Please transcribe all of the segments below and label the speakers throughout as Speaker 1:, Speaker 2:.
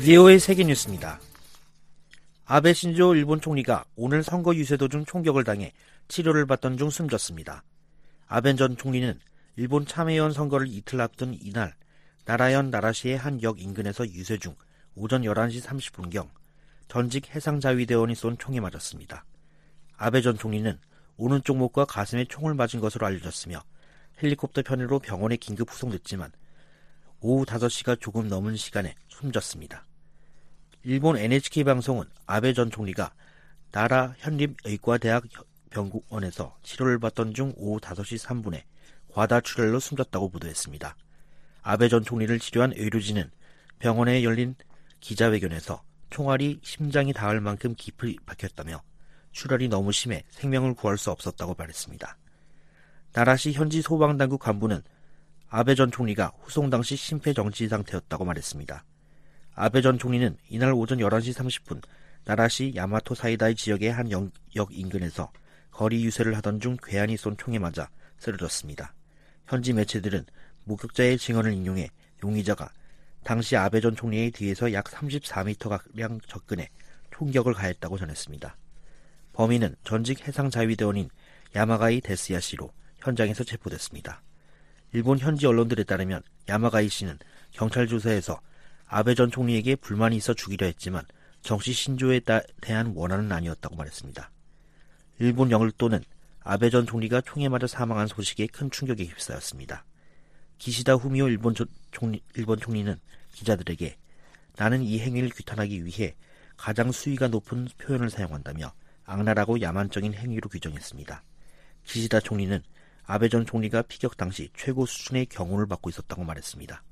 Speaker 1: VOA 세계뉴스입니다. 아베 신조 일본 총리가 오늘 선거 유세 도중 총격을 당해 치료를 받던 중 숨졌습니다. 아베 전 총리는 일본 참의원 선거를 이틀 앞둔 이날 나라현 나라시의 한 역 인근에서 유세 중 오전 11시 30분경 전직 해상자위대원이 쏜 총에 맞았습니다. 아베 전 총리는 오른쪽 목과 가슴에 총을 맞은 것으로 알려졌으며 헬리콥터 편으로 병원에 긴급 후송됐지만 오후 5시가 조금 넘은 시간에 숨졌습니다. 일본 NHK 방송은 아베 전 총리가 나라 현립의과대학 병원에서 치료를 받던 중 오후 5시 3분에 과다출혈로 숨졌다고 보도했습니다. 아베 전 총리를 치료한 의료진은 병원에 열린 기자회견에서 총알이 심장이 닿을 만큼 깊이 박혔다며 출혈이 너무 심해 생명을 구할 수 없었다고 말했습니다. 나라시 현지 소방당국 간부는 아베 전 총리가 후송 당시 심폐정지 상태였다고 말했습니다. 아베 전 총리는 이날 오전 11시 30분 나라시 야마토 사이다이 지역의 한 역 인근에서 거리 유세를 하던 중 괴한이 쏜 총에 맞아 쓰러졌습니다. 현지 매체들은 목격자의 증언을 인용해 용의자가 당시 아베 전 총리의 뒤에서 약 34m가량 접근해 총격을 가했다고 전했습니다. 범인은 전직 해상자위대원인 야마가이 데스야 씨로 현장에서 체포됐습니다. 일본 현지 언론들에 따르면 야마가이 씨는 경찰 조사에서 아베 전 총리에게 불만이 있어 죽이려 했지만 정치 신조에 대한 원한은 아니었다고 말했습니다. 일본 영일도는 아베 전 총리가 총에 맞아 사망한 소식에 큰 충격에 휩싸였습니다. 기시다 후미오 일본 총리는 기자들에게 나는 이 행위를 규탄하기 위해 가장 수위가 높은 표현을 사용한다며 악랄하고 야만적인 행위로 규정했습니다. 기시다 총리는 아베 전 총리가 피격 당시 최고 수준의 경호를 받고 있었다고 말했습니다.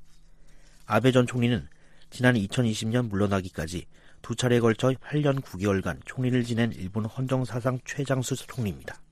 Speaker 1: 아베 전 총리는 지난 2020년 물러나기까지 두 차례에 걸쳐 8년 9개월간 총리를 지낸 일본 헌정사상 최장수 총리입니다.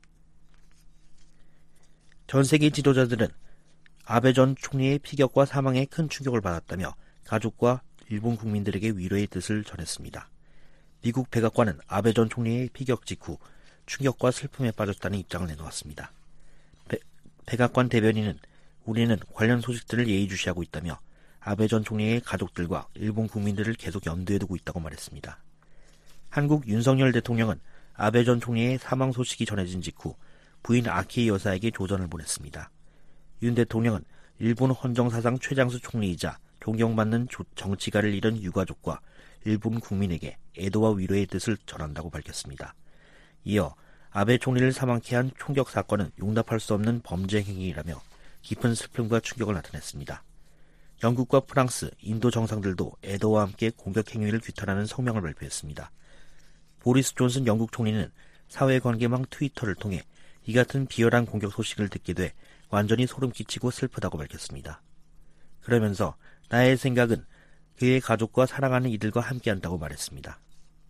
Speaker 1: 전 세계 지도자들은 아베 전 총리의 피격과 사망에 큰 충격을 받았다며 가족과 일본 국민들에게 위로의 뜻을 전했습니다. 미국 백악관은 아베 전 총리의 피격 직후 충격과 슬픔에 빠졌다는 입장을 내놓았습니다. 백악관 대변인은 우리는 관련 소식들을 예의주시하고 있다며 아베 전 총리의 가족들과 일본 국민들을 계속 염두에 두고 있다고 말했습니다. 한국 윤석열 대통령은 아베 전 총리의 사망 소식이 전해진 직후 부인 아키 여사에게 조전을 보냈습니다. 윤 대통령은 일본 헌정사상 최장수 총리이자 존경받는 정치가를 잃은 유가족과 일본 국민에게 애도와 위로의 뜻을 전한다고 밝혔습니다. 이어 아베 총리를 사망케 한 총격 사건은 용납할 수 없는 범죄 행위라며 깊은 슬픔과 충격을 나타냈습니다. 영국과 프랑스, 인도 정상들도 애도와 함께 공격 행위를 규탄하는 성명을 발표했습니다. 보리스 존슨 영국 총리는 사회관계망 트위터를 통해 이 같은 비열한 공격 소식을 듣게 돼 완전히 소름 끼치고 슬프다고 밝혔습니다. 그러면서 나의 생각은 그의 가족과 사랑하는 이들과 함께한다고 말했습니다.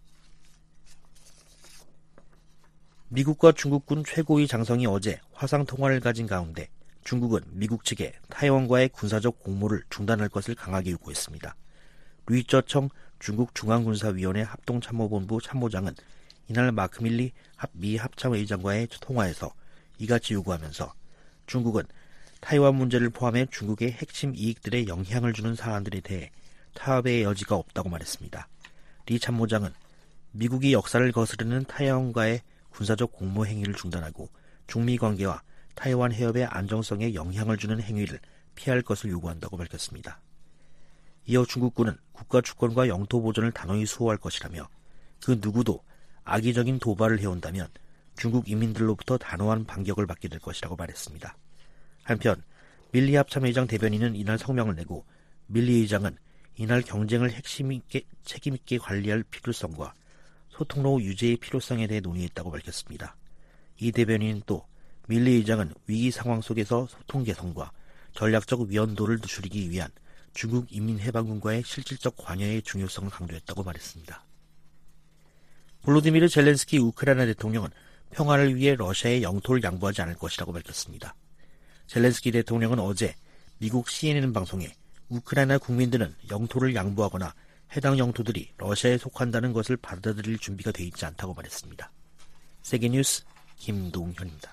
Speaker 1: 미국과 중국군 최고위 장성이 어제 화상통화를 가진 가운데 중국은 미국 측에 타이완과의 군사적 공모를 중단할 것을 강하게 요구했습니다. 루이쩌청 중국 중앙군사위원회 합동참모본부 참모장은 이날 마크 밀리 미 합참의장과의 통화에서 이같이 요구하면서 중국은 타이완 문제를 포함해 중국의 핵심 이익들에 영향을 주는 사안들에 대해 타협의 여지가 없다고 말했습니다. 리 참모장은 미국이 역사를 거스르는 타이완과의 군사적 공모 행위를 중단하고 중미 관계와 타이완 해협의 안정성에 영향을 주는 행위를 피할 것을 요구한다고 밝혔습니다. 이어 중국군은 국가 주권과 영토 보존을 단호히 수호할 것이라며 그 누구도 악의적인 도발을 해온다면 중국 인민들로부터 단호한 반격을 받게 될 것이라고 말했습니다. 한편 밀리 합참의장 대변인은 이날 성명을 내고 밀리 의장은 이날 경쟁을 책임있게 관리할 필요성과 소통로 유지의 필요성에 대해 논의했다고 밝혔습니다. 이 대변인은 또 밀리 의장은 위기 상황 속에서 소통 개선과 전략적 위헌도를 줄이기 위한 중국 인민해방군과의 실질적 관여의 중요성을 강조했다고 말했습니다. 볼로디미르 젤렌스키 우크라이나 대통령은 평화를 위해 러시아의 영토를 양보하지 않을 것이라고 밝혔습니다. 젤렌스키 대통령은 어제 미국 CNN 방송에 우크라이나 국민들은 영토를 양보하거나 해당 영토들이 러시아에 속한다는 것을 받아들일 준비가 돼 있지 않다고 말했습니다. 세계뉴스 김동현입니다.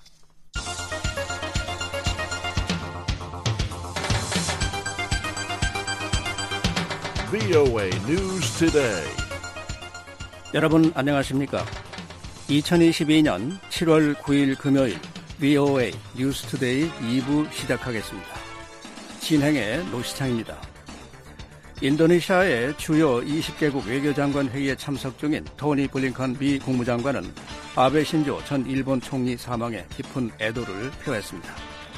Speaker 2: VOA News Today.
Speaker 3: 여러분 안녕하십니까? 2022년 7월 9일 금요일 VOA News Today 2부 시작하겠습니다. 진행의 노시창입니다. 인도네시아의 주요 20개국 외교장관 회의에 참석 중인 토니 블링컨 미 국무장관은 아베 신조 전 일본 총리 사망에 깊은 애도를 표했습니다.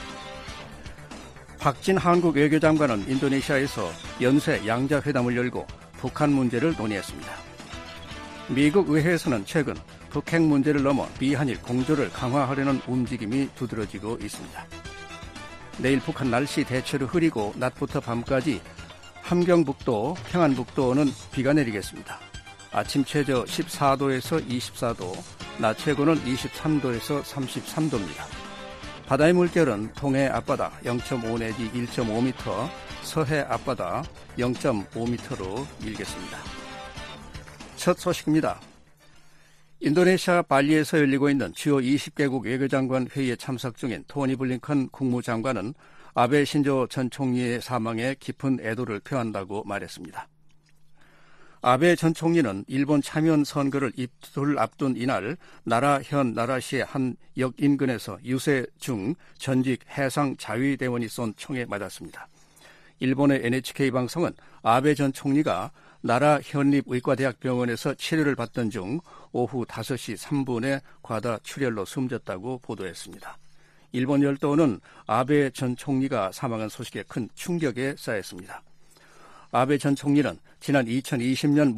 Speaker 3: 박진 한국 외교장관은 인도네시아에서 연쇄 양자회담을 열고 북한 문제를 논의했습니다. 미국 의회에서는 최근 북핵 문제를 넘어 미한일 공조를 강화하려는 움직임이 두드러지고 있습니다. 내일 북한 날씨 대체로 흐리고 낮부터 밤까지 함경북도, 평안북도는 비가 내리겠습니다. 아침 최저 14도에서 24도, 낮 최고는 23도에서 33도입니다. 바다의 물결은 동해 앞바다 0.5 내지 1.5m, 서해 앞바다 0.5m로 일겠습니다. 첫 소식입니다. 인도네시아 발리에서 열리고 있는 주요 20개국 외교장관 회의에 참석 중인 토니 블링컨 국무장관은 아베 신조 전 총리의 사망에 깊은 애도를 표한다고 말했습니다. 아베 전 총리는 일본 참여연 선거를 이틀 앞둔 이날 나라현 나라시의 한 역 인근에서 유세 중 전직 해상 자위대원이 쏜 총에 맞았습니다. 일본의 NHK 방송은 아베 전 총리가 나라 현립의과대학병원에서 치료를 받던 중 오후 5시 3분에 과다 출혈로 숨졌다고 보도했습니다. 일본 열도는 아베 전 총리가 사망한 소식에 큰 충격에 쌓였습니다. 아베 전 총리는 지난 2020년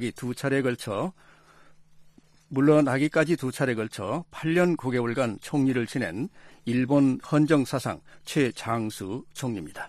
Speaker 3: 물러나기까지 두 차례 걸쳐 8년 9개월간 총리를 지낸 일본 헌정사상 최장수 총리입니다.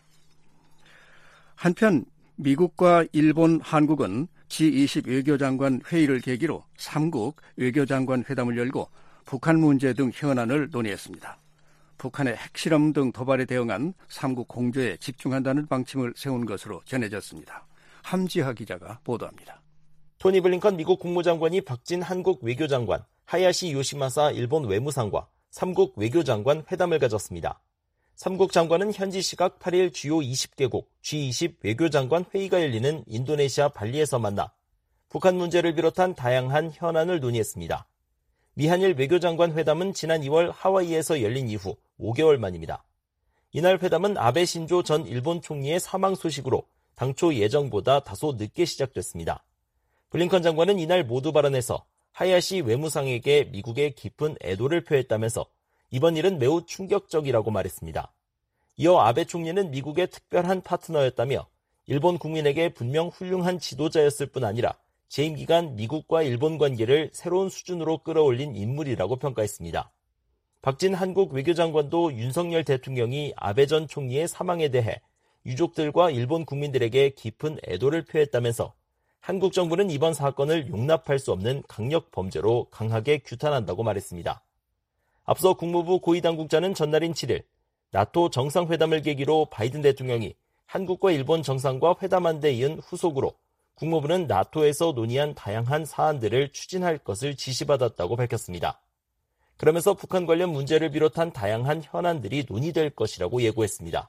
Speaker 3: 한편 미국과 일본, 한국은 G20 외교장관 회의를 계기로 3국 외교장관 회담을 열고 북한 문제 등 현안을 논의했습니다. 북한의 핵실험 등 도발에 대응한 3국 공조에 집중한다는 방침을 세운 것으로 전해졌습니다. 함지하 기자가 보도합니다.
Speaker 4: 토니 블링컨 미국 국무장관이 박진 한국 외교장관, 하야시 요시마사 일본 외무상과 3국 외교장관 회담을 가졌습니다. 3국 장관은 현지 시각 8일 주요 20개국 G20 외교장관 회의가 열리는 인도네시아 발리에서 만나 북한 문제를 비롯한 다양한 현안을 논의했습니다. 미한일 외교장관 회담은 지난 2월 하와이에서 열린 이후 5개월 만입니다. 이날 회담은 아베 신조 전 일본 총리의 사망 소식으로 당초 예정보다 다소 늦게 시작됐습니다. 블링컨 장관은 이날 모두 발언에서 하야시 외무상에게 미국의 깊은 애도를 표했다면서 이번 일은 매우 충격적이라고 말했습니다. 이어 아베 총리는 미국의 특별한 파트너였다며 일본 국민에게 분명 훌륭한 지도자였을 뿐 아니라 재임 기간 미국과 일본 관계를 새로운 수준으로 끌어올린 인물이라고 평가했습니다. 박진 한국 외교장관도 윤석열 대통령이 아베 전 총리의 사망에 대해 유족들과 일본 국민들에게 깊은 애도를 표했다면서 한국 정부는 이번 사건을 용납할 수 없는 강력 범죄로 강하게 규탄한다고 말했습니다. 앞서 국무부 고위당국자는 전날인 7일 나토 정상회담을 계기로 바이든 대통령이 한국과 일본 정상과 회담한 데 이은 후속으로 국무부는 나토에서 논의한 다양한 사안들을 추진할 것을 지시받았다고 밝혔습니다. 그러면서 북한 관련 문제를 비롯한 다양한 현안들이 논의될 것이라고 예고했습니다.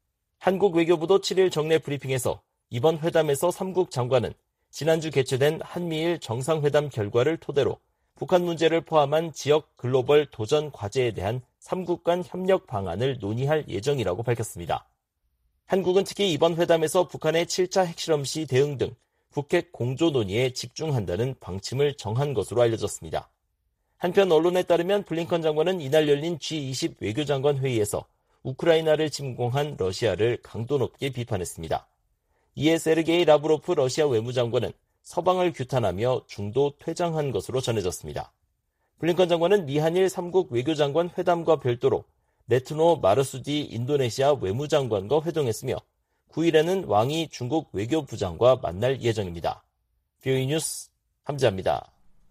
Speaker 4: 한국 외교부도 7일 정례 브리핑에서 이번 회담에서 3국 장관은 지난주 개최된 한미일 정상회담 결과를 토대로 북한 문제를 포함한 지역 글로벌 도전 과제에 대한 3국 간 협력 방안을 논의할 예정이라고 밝혔습니다. 한국은 특히 이번 회담에서 북한의 7차 핵실험 시 대응 등 북핵 공조 논의에 집중한다는 방침을 정한 것으로 알려졌습니다. 한편 언론에 따르면 블링컨 장관은 이날 열린 G20 외교장관 회의에서 우크라이나를 침공한 러시아를 강도 높게 비판했습니다. 이에 세르게이 라브로프 러시아 외무장관은 서방을 규탄하며 중도 퇴장한 것으로 전해졌습니다. 블링컨 장관은 미한일 3국 외교장관 회담과 별도로 레트노 마르수디 인도네시아 외무장관과 회동했으며 9일에는 왕이 중국 외교부장과 만날 예정입니다. VOA 뉴스 함지아입니다.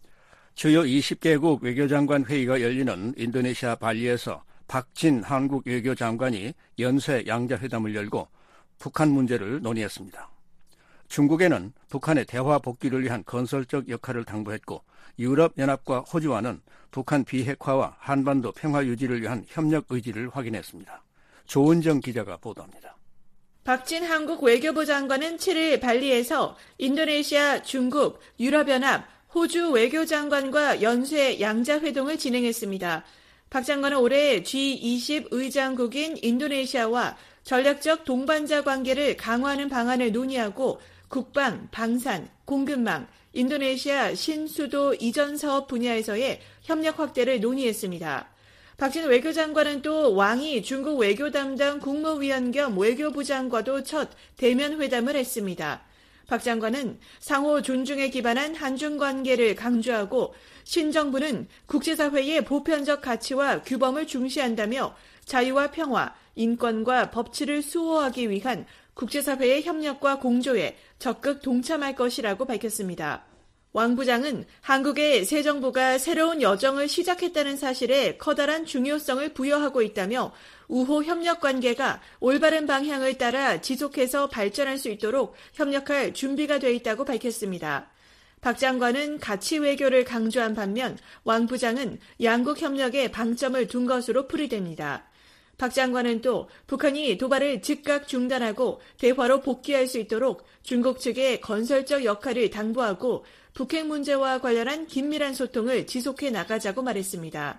Speaker 3: 주요 20개국 외교장관 회의가 열리는 인도네시아 발리에서 박진 한국 외교장관이 연쇄 양자회담을 열고 북한 문제를 논의했습니다. 중국에는 북한의 대화 복귀를 위한 건설적 역할을 당부했고 유럽연합과 호주와는 북한 비핵화와 한반도 평화 유지를 위한 협력 의지를 확인했습니다. 조은정 기자가 보도합니다.
Speaker 5: 박진 한국 외교부 장관은 7일 발리에서 인도네시아, 중국, 유럽연합, 호주 외교장관과 연쇄 양자회동을 진행했습니다. 박 장관은 올해 G20 의장국인 인도네시아와 전략적 동반자 관계를 강화하는 방안을 논의하고 국방, 방산, 공급망, 인도네시아 신수도 이전 사업 분야에서의 협력 확대를 논의했습니다. 박진 외교장관은 또 왕이 중국 외교 담당 국무위원 겸 외교부 장과도 첫 대면 회담을 했습니다. 박 장관은 상호 존중에 기반한 한중 관계를 강조하고 신정부는 국제사회의 보편적 가치와 규범을 중시한다며 자유와 평화, 인권과 법치를 수호하기 위한 국제사회의 협력과 공조에 적극 동참할 것이라고 밝혔습니다. 왕 부장은 한국의 새 정부가 새로운 여정을 시작했다는 사실에 커다란 중요성을 부여하고 있다며 우호 협력 관계가 올바른 방향을 따라 지속해서 발전할 수 있도록 협력할 준비가 돼 있다고 밝혔습니다. 박 장관은 가치 외교를 강조한 반면 왕 부장은 양국 협력에 방점을 둔 것으로 풀이됩니다. 박 장관은 또 북한이 도발을 즉각 중단하고 대화로 복귀할 수 있도록 중국 측의 건설적 역할을 당부하고 북핵 문제와 관련한 긴밀한 소통을 지속해 나가자고 말했습니다.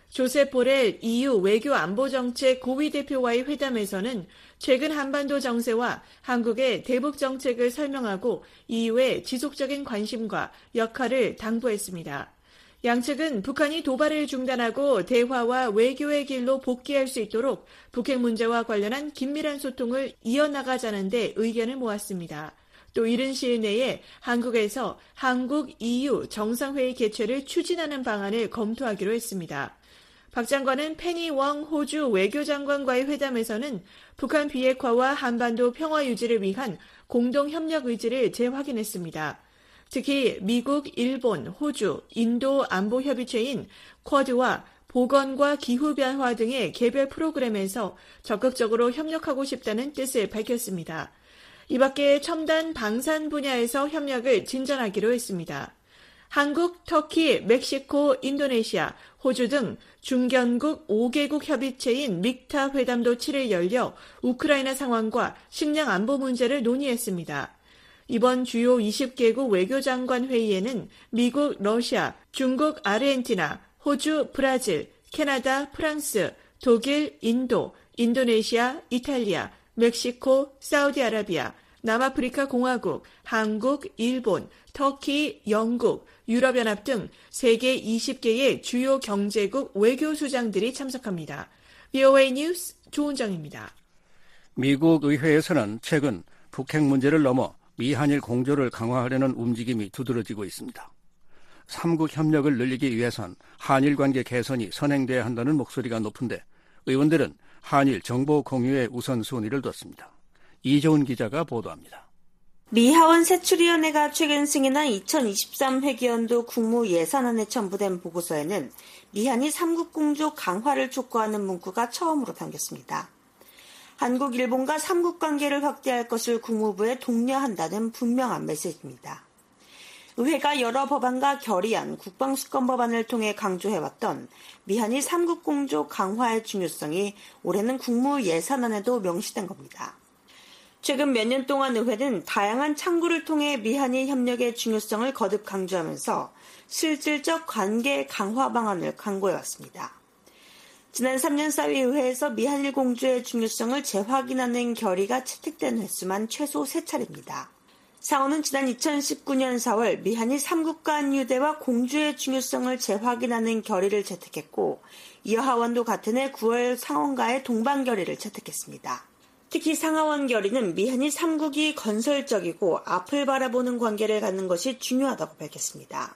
Speaker 5: 조셉 보렐 EU 외교안보정책 고위대표와의 회담에서는 최근 한반도 정세와 한국의 대북 정책을 설명하고 EU의 지속적인 관심과 역할을 당부했습니다. 양측은 북한이 도발을 중단하고 대화와 외교의 길로 복귀할 수 있도록 북핵 문제와 관련한 긴밀한 소통을 이어나가자는 데 의견을 모았습니다. 또 이른 시일 내에 한국에서 한국-EU 정상회의 개최를 추진하는 방안을 검토하기로 했습니다. 박 장관은 페니 웡 호주 외교장관과의 회담에서는 북한 비핵화와 한반도 평화 유지를 위한 공동협력 의지를 재확인했습니다. 특히 미국, 일본, 호주, 인도 안보협의체인 쿼드와 보건과 기후변화 등의 개별 프로그램에서 적극적으로 협력하고 싶다는 뜻을 밝혔습니다. 이 밖에 첨단 방산 분야에서 협력을 진전하기로 했습니다. 한국, 터키, 멕시코, 인도네시아, 호주 등 중견국 5개국 협의체인 믹타 회담도 7일 열려 우크라이나 상황과 식량 안보 문제를 논의했습니다. 이번 주요 20개국 외교장관 회의에는 미국, 러시아, 중국, 아르헨티나, 호주, 브라질, 캐나다, 프랑스, 독일, 인도, 인도네시아, 이탈리아, 멕시코, 사우디아라비아, 남아프리카 공화국, 한국, 일본, 터키, 영국, 유럽연합 등 세계 20개의 주요 경제국 외교수장들이 참석합니다. VOA 뉴스 조은정입니다.
Speaker 3: 미국 의회에서는 최근 북핵 문제를 넘어 미한일 공조를 강화하려는 움직임이 두드러지고 있습니다. 3국 협력을 늘리기 위해선 한일 관계 개선이 선행돼야 한다는 목소리가 높은데 의원들은 한일 정보 공유에 우선순위를 뒀습니다. 이재훈 기자가 보도합니다.
Speaker 6: 미 하원 세출위원회가 최근 승인한 2023 회계연도 국무예산안에 첨부된 보고서에는 미한이 3국 공조 강화를 촉구하는 문구가 처음으로 담겼습니다. 한국, 일본과 3국 관계를 확대할 것을 국무부에 독려한다는 분명한 메시지입니다. 의회가 여러 법안과 결의안, 국방수권 법안을 통해 강조해왔던 미한일 3국 공조 강화의 중요성이 올해는 국무예산안에도 명시된 겁니다. 최근 몇 년 동안 의회는 다양한 창구를 통해 미한일 협력의 중요성을 거듭 강조하면서 실질적 관계 강화 방안을 강구해왔습니다. 지난 3년 사위의회에서 미한일 공조의 중요성을 재확인하는 결의가 채택된 횟수만 최소 3차례입니다. 상원은 지난 2019년 4월 미한일 3국 간 유대와 공조의 중요성을 재확인하는 결의를 채택했고 이어 하원도 같은 해 9월 상원과의 동반 결의를 채택했습니다. 특히 상하원 결의는 미한일 3국이 건설적이고 앞을 바라보는 관계를 갖는 것이 중요하다고 밝혔습니다.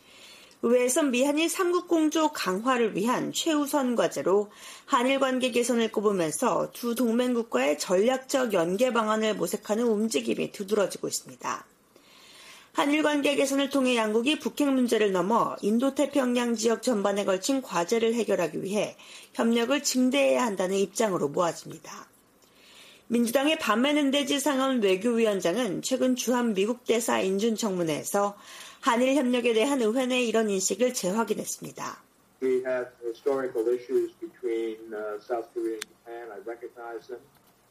Speaker 6: 의회에선 미한일 3국 공조 강화를 위한 최우선 과제로 한일 관계 개선을 꼽으면서 두 동맹국과의 전략적 연계 방안을 모색하는 움직임이 두드러지고 있습니다. 한일 관계 개선을 통해 양국이 북핵 문제를 넘어 인도태평양 지역 전반에 걸친 과제를 해결하기 위해 협력을 증대해야 한다는 입장으로 모아집니다. 민주당의 밤메넨데즈 상원 외교위원장은 최근 주한 미국 대사 인준 청문회에서 한일 협력에 대한 의회 내 이런 인식을 재확인했습니다.
Speaker 7: We have historical issues between South Korea and Japan. I recognize them.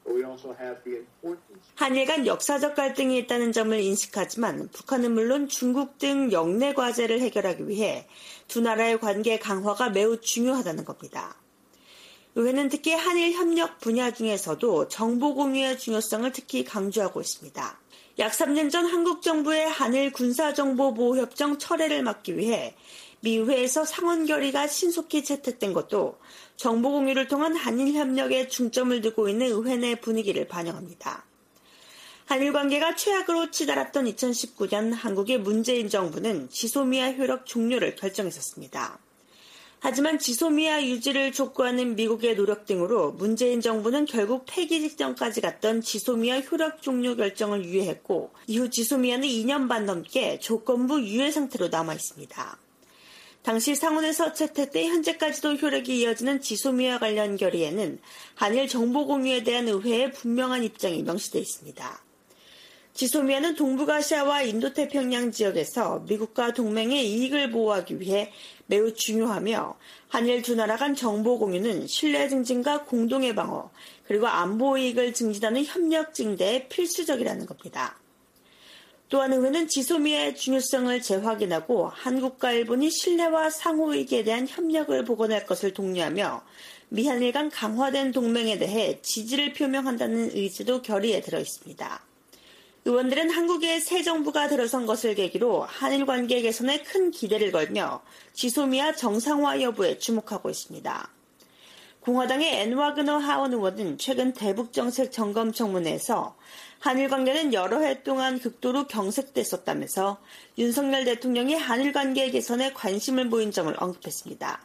Speaker 6: 한일 간 역사적 갈등이 있다는 점을 인식하지만 북한은 물론 중국 등 영내 과제를 해결하기 위해 두 나라의 관계 강화가 매우 중요하다는 겁니다. 의회는 특히 한일 협력 분야 중에서도 정보 공유의 중요성을 특히 강조하고 있습니다. 약 3년 전 한국 정부의 한일 군사정보보호협정 철회를 막기 위해 미 의회에서 상원 결의가 신속히 채택된 것도 정보 공유를 통한 한일 협력에 중점을 두고 있는 의회 내 분위기를 반영합니다. 한일 관계가 최악으로 치달았던 2019년 한국의 문재인 정부는 지소미아 효력 종료를 결정했었습니다. 하지만 지소미아 유지를 촉구하는 미국의 노력 등으로 문재인 정부는 결국 폐기 직전까지 갔던 지소미아 효력 종료 결정을 유예했고 이후 지소미아는 2년 반 넘게 조건부 유예 상태로 남아 있습니다. 당시 상원에서 채택돼 현재까지도 효력이 이어지는 지소미아 관련 결의에는 한일 정보 공유에 대한 의회의 분명한 입장이 명시되어 있습니다. 지소미아는 동북아시아와 인도태평양 지역에서 미국과 동맹의 이익을 보호하기 위해 매우 중요하며 한일 두 나라 간 정보 공유는 신뢰 증진과 공동의 방어 그리고 안보 이익을 증진하는 협력 증대에 필수적이라는 겁니다. 또한 의회는 지소미아의 중요성을 재확인하고 한국과 일본이 신뢰와 상호이익에 대한 협력을 복원할 것을 독려하며 미한일 간 강화된 동맹에 대해 지지를 표명한다는 의지도 결의에 들어 있습니다. 의원들은 한국의 새 정부가 들어선 것을 계기로 한일 관계 개선에 큰 기대를 걸며 지소미아 정상화 여부에 주목하고 있습니다. 공화당의 앤 와그너 하원 의원은 최근 대북정책 점검 청문회에서 한일 관계는 여러 해 동안 극도로 경색됐었다면서 윤석열 대통령이 한일 관계 개선에 관심을 보인 점을 언급했습니다.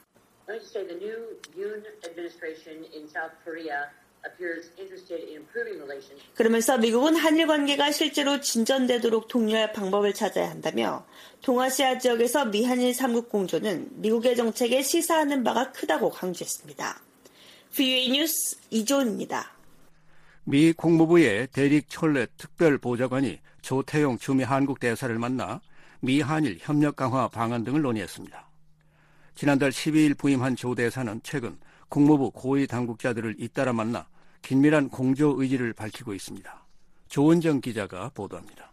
Speaker 6: 그러면서 미국은 한일 관계가 실제로 진전되도록 독려할 방법을 찾아야 한다며 동아시아 지역에서 미한일 3국 공조는 미국의 정책에 시사하는 바가 크다고 강조했습니다. VOA 뉴스 이조은입니다.
Speaker 3: 미 국무부의 데릭 촐렛 특별보좌관이 조태용 주미 한국 대사를 만나 미 한일 협력 강화 방안 등을 논의했습니다. 지난달 12일 부임한 조 대사는 최근 국무부 고위 당국자들을 잇따라 만나 긴밀한 공조 의지를 밝히고 있습니다. 조은정 기자가 보도합니다.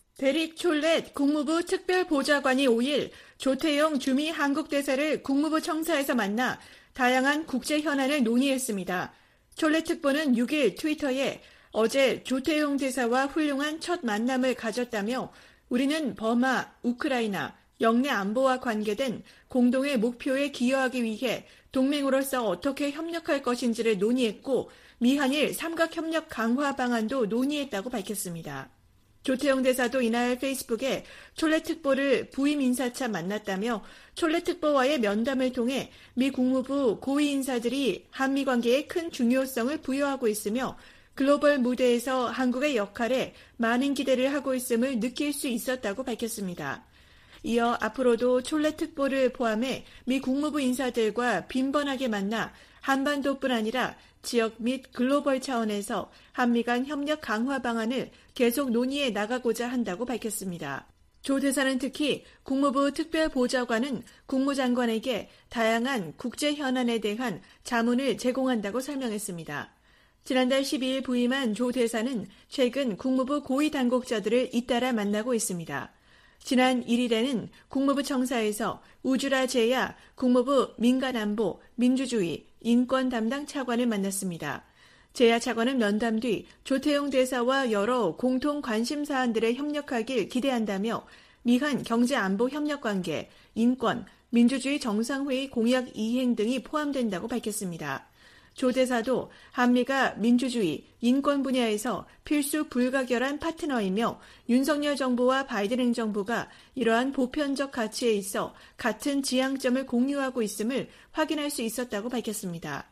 Speaker 5: 데릭 촐렛 국무부 특별보좌관이 5일 조태용 주미 한국 대사를 국무부 청사에서 만나 다양한 국제 현안을 논의했습니다. 촐렛 특보는 6일 트위터에 어제 조태용 대사와 훌륭한 첫 만남을 가졌다며 우리는 버마, 우크라이나, 영내 안보와 관계된 공동의 목표에 기여하기 위해 동맹으로서 어떻게 협력할 것인지를 논의했고 미한일 삼각협력 강화 방안도 논의했다고 밝혔습니다. 조태용 대사도 이날 페이스북에 촐렛 특보를 부임 인사차 만났다며 촐렛 특보와의 면담을 통해 미 국무부 고위 인사들이 한미 관계에 큰 중요성을 부여하고 있으며 글로벌 무대에서 한국의 역할에 많은 기대를 하고 있음을 느낄 수 있었다고 밝혔습니다. 이어 앞으로도 촐렛 특보를 포함해 미 국무부 인사들과 빈번하게 만나 한반도뿐 아니라 지역 및 글로벌 차원에서 한미 간 협력 강화 방안을 계속 논의해 나가고자 한다고 밝혔습니다. 조 대사는 특히 국무부 특별보좌관은 국무장관에게 다양한 국제 현안에 대한 자문을 제공한다고 설명했습니다. 지난달 12일 부임한 조 대사는 최근 국무부 고위 당국자들을 잇따라 만나고 있습니다. 지난 1일에는 국무부 청사에서 우주라 제야 국무부 민간안보, 민주주의, 인권 담당 차관을 만났습니다. 제야 차관은 면담 뒤 조태용 대사와 여러 공통 관심 사안들에 협력하길 기대한다며 미한 경제안보 협력관계, 인권, 민주주의 정상회의 공약 이행 등이 포함된다고 밝혔습니다. 조 대사도 한미가 민주주의, 인권 분야에서 필수 불가결한 파트너이며 윤석열 정부와 바이든 행정부가 이러한 보편적 가치에 있어 같은 지향점을 공유하고 있음을 확인할 수 있었다고 밝혔습니다.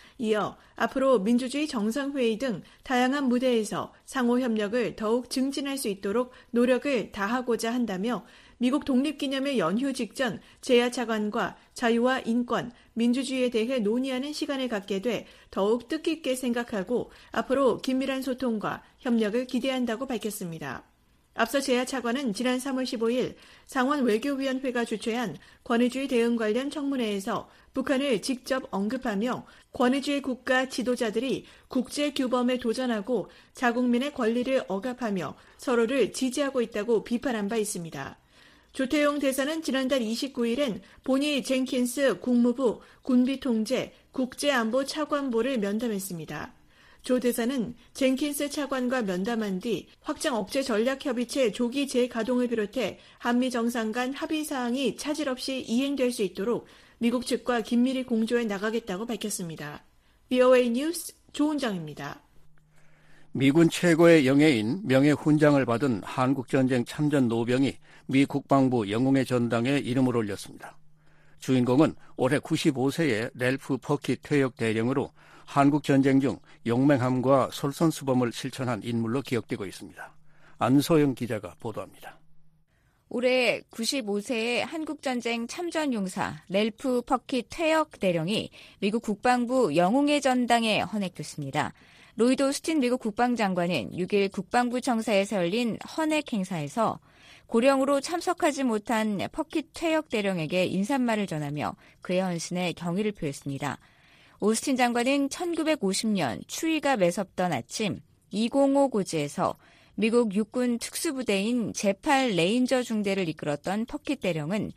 Speaker 5: 이어 앞으로 민주주의 정상회의 등 다양한 무대에서 상호협력을 더욱 증진할 수 있도록 노력을 다하고자 한다며 미국 독립기념일 연휴 직전 제야 차관과 자유와 인권, 민주주의에 대해 논의하는 시간을 갖게 돼 더욱 뜻깊게 생각하고 앞으로 긴밀한 소통과 협력을 기대한다고 밝혔습니다. 앞서 재하 차관은 지난 3월 15일 상원 외교위원회가 주최한 권위주의 대응 관련 청문회에서 북한을 직접 언급하며 권위주의 국가 지도자들이 국제규범에 도전하고 자국민의 권리를 억압하며 서로를 지지하고 있다고 비판한 바 있습니다. 조태용 대사는 지난달 29일엔 보니 젠킨스 국무부 군비통제 국제안보 차관보를 면담했습니다. 조 대사는 젠킨스 차관과 면담한 뒤 확장 억제 전략협의체 조기 재가동을 비롯해 한미 정상 간 합의사항이 차질 없이 이행될 수 있도록 미국 측과 긴밀히 공조해 나가겠다고 밝혔습니다. VOA 뉴스 조은정입니다.
Speaker 3: 미군 최고의 영예인 명예훈장을 받은 한국전쟁 참전 노병이 미 국방부 영웅의 전당에 이름을 올렸습니다. 주인공은 올해 95세의 렐프 퍼킷 퇴역 대령으로 한국전쟁 중 용맹함과 솔선수범을 실천한 인물로 기억되고 있습니다. 안소영 기자가 보도합니다.
Speaker 7: 올해 95세의 한국전쟁 참전용사 렐프 퍼킷 퇴역 대령이 미국 국방부 영웅의 전당에 헌액됐습니다. 로이드 오스틴 미국 국방장관은 6일 국방부 청사에서 열린 헌액 행사에서 고령으로 참석하지 못한 퍼킷 퇴역 대령에게 인사말을 전하며 그의 헌신에 경의를 표했습니다. 오스틴 장관은 1950년 추위가 매섭던 아침 205 고지에서 미국 육군 특수부대인 제8 레인저 중대를 이끌었던 퍼킷 대령은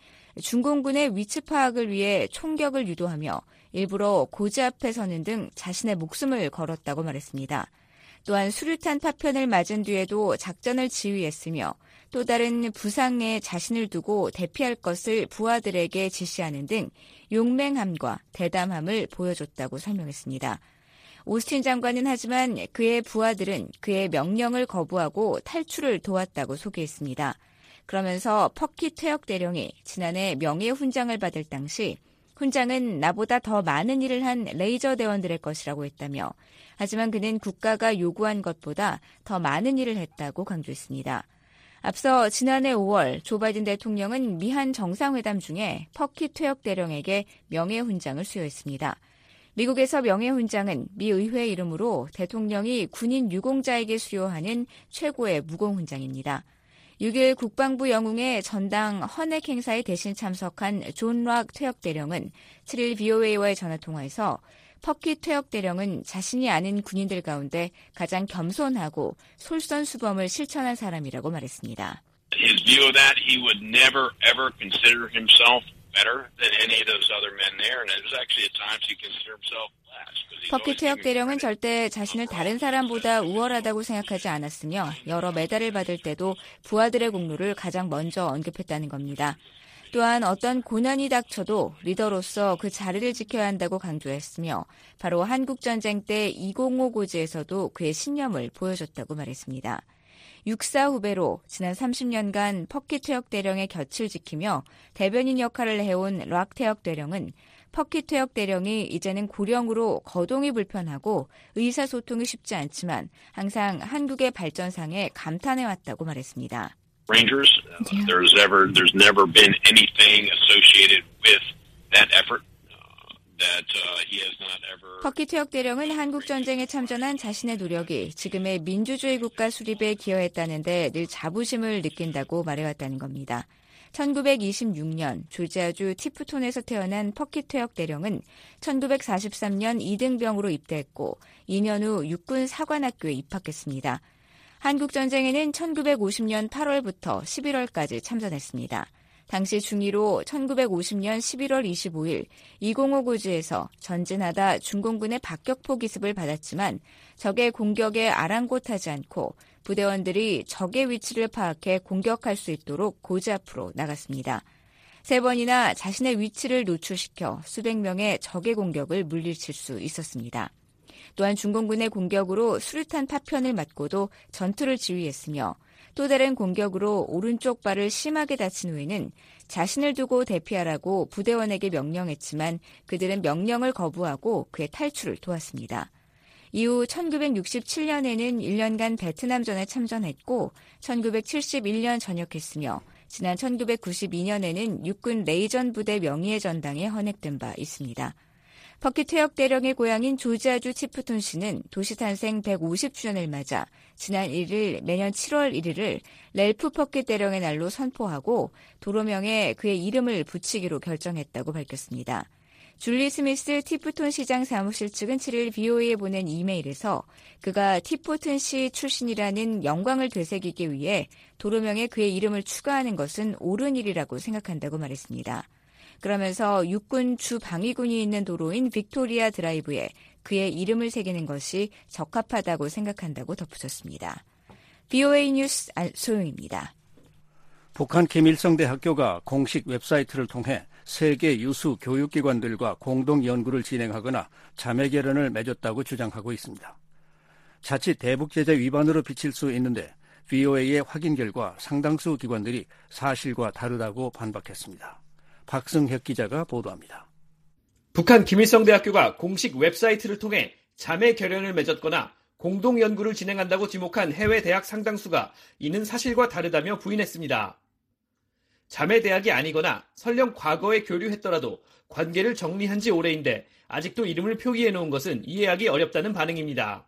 Speaker 7: 중공군의 위치 파악을 위해 총격을 유도하며 일부러 고지 앞에 서는 등 자신의 목숨을 걸었다고 말했습니다. 또한 수류탄 파편을 맞은 뒤에도 작전을 지휘했으며 또 다른 부상에 자신을 두고 대피할 것을 부하들에게 지시하는 등 용맹함과 대담함을 보여줬다고 설명했습니다. 오스틴 장관은 하지만 그의 부하들은 그의 명령을 거부하고 탈출을 도왔다고 소개했습니다. 그러면서 퍼킷 퇴역 대령이 지난해 명예훈장을 받을 당시 훈장은 나보다 더 많은 일을 한 레이저 대원들의 것이라고 했다며 하지만 그는 국가가 요구한 것보다 더 많은 일을 했다고 강조했습니다. 앞서 지난해 5월 조 바이든 대통령은 미한 정상회담 중에 퍼킷 퇴역 대령에게 명예훈장을 수여했습니다. 미국에서 명예훈장은 미 의회 이름으로 대통령이 군인 유공자에게 수여하는 최고의 무공훈장입니다. 6일 국방부 영웅의 전당 헌액 행사에 대신 참석한 존 락 퇴역 대령은 7일 VOA와의 전화통화에서 퍼킷 퇴역 대령은 자신이 아는 군인들 가운데 가장 겸손하고 솔선수범을 실천한 사람이라고 말했습니다.
Speaker 8: His view of that, he would never ever consider himself better than any of those other men there, and it was actually at times he considered himself less.
Speaker 7: 퍼킷 퇴역 대령은 절대 자신을 다른 사람보다 우월하다고 생각하지 않았으며 여러 메달을 받을 때도 부하들의 공로를 가장 먼저 언급했다는 겁니다. 또한 어떤 고난이 닥쳐도 리더로서 그 자리를 지켜야 한다고 강조했으며 바로 한국전쟁 때 205 고지에서도 그의 신념을 보여줬다고 말했습니다. 육사 후배로 지난 30년간 퍼킷 퇴역 대령의 곁을 지키며 대변인 역할을 해온 락 퇴역 대령은 퍼킷 퇴역 대령이 이제는 고령으로 거동이 불편하고 의사소통이 쉽지 않지만 항상 한국의 발전상에 감탄해왔다고 말했습니다.
Speaker 8: Rangers, there's never been anything associated with that effort that he has not ever.
Speaker 7: 퍼킷 퇴역 대령은 한국 전쟁에 참전한 자신의 노력이 지금의 민주주의 국가 수립에 기여했다는데 늘 자부심을 느낀다고 말해왔다는 겁니다. 1926년 조지아주 티프톤에서 태어난 퍼킷 퇴역 대령은 1943년 2등병으로 입대했고 2년 후 육군 사관학교에 입학했습니다. 한국전쟁에는 1950년 8월부터 11월까지 참전했습니다. 당시 중위로 1950년 11월 25일 205 고지에서 전진하다 중공군의 박격포 기습을 받았지만 적의 공격에 아랑곳하지 않고 부대원들이 적의 위치를 파악해 공격할 수 있도록 고지 앞으로 나갔습니다. 3번이나 자신의 위치를 노출시켜 수백 명의 적의 공격을 물리칠 수 있었습니다. 또한 중공군의 공격으로 수류탄 파편을 맞고도 전투를 지휘했으며 또 다른 공격으로 오른쪽 발을 심하게 다친 후에는 자신을 두고 대피하라고 부대원에게 명령했지만 그들은 명령을 거부하고 그의 탈출을 도왔습니다. 이후 1967년에는 1년간 베트남전에 참전했고 1971년 전역했으며 지난 1992년에는 육군 레이전 부대 명예의 전당에 헌액된 바 있습니다. 퍼킷 퇴역 대령의 고향인 조지아주 치프톤시는 도시 탄생 150주년을 맞아 지난 1일 매년 7월 1일을 렐프 퍼킷 대령의 날로 선포하고 도로명에 그의 이름을 붙이기로 결정했다고 밝혔습니다. 줄리 스미스 티프톤 시장 사무실 측은 7일 BOA에 보낸 이메일에서 그가 티프톤시 출신이라는 영광을 되새기기 위해 도로명에 그의 이름을 추가하는 것은 옳은 일이라고 생각한다고 말했습니다. 그러면서 육군 주방위군이 있는 도로인 빅토리아 드라이브에 그의 이름을 새기는 것이 적합하다고 생각한다고 덧붙였습니다. BOA 뉴스 소영입니다.
Speaker 3: 북한 김일성대학교가 공식 웹사이트를 통해 세계 유수 교육기관들과 공동 연구를 진행하거나 자매 결연을 맺었다고 주장하고 있습니다. 자칫 대북제재 위반으로 비칠 수 있는데 BOA의 확인 결과 상당수 기관들이 사실과 다르다고 반박했습니다. 박승혁 기자가 보도합니다.
Speaker 9: 북한 김일성대학교가 공식 웹사이트를 통해 자매 결연을 맺었거나 공동 연구를 진행한다고 지목한 해외 대학 상당수가 이는 사실과 다르다며 부인했습니다. 자매 대학이 아니거나 설령 과거에 교류했더라도 관계를 정리한 지 오래인데 아직도 이름을 표기해 놓은 것은 이해하기 어렵다는 반응입니다.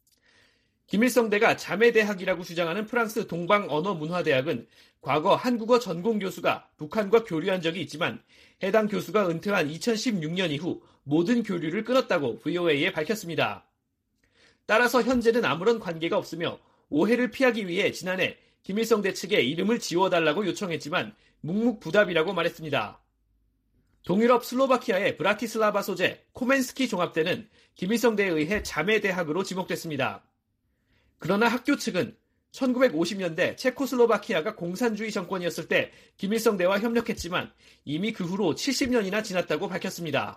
Speaker 9: 김일성대가 자매 대학이라고 주장하는 프랑스 동방언어문화대학은 과거 한국어 전공 교수가 북한과 교류한 적이 있지만 해당 교수가 은퇴한 2016년 이후 모든 교류를 끊었다고 VOA에 밝혔습니다. 따라서 현재는 아무런 관계가 없으며 오해를 피하기 위해 지난해 김일성대 측에 이름을 지워달라고 요청했지만 묵묵부답이라고 말했습니다. 동유럽 슬로바키아의 브라티슬라바 소재 코멘스키 종합대는 김일성대에 의해 자매대학으로 지목됐습니다. 그러나 학교 측은 1950년대 체코슬로바키아가 공산주의 정권이었을 때 김일성대와 협력했지만 이미 그 후로 70년이나 지났다고 밝혔습니다.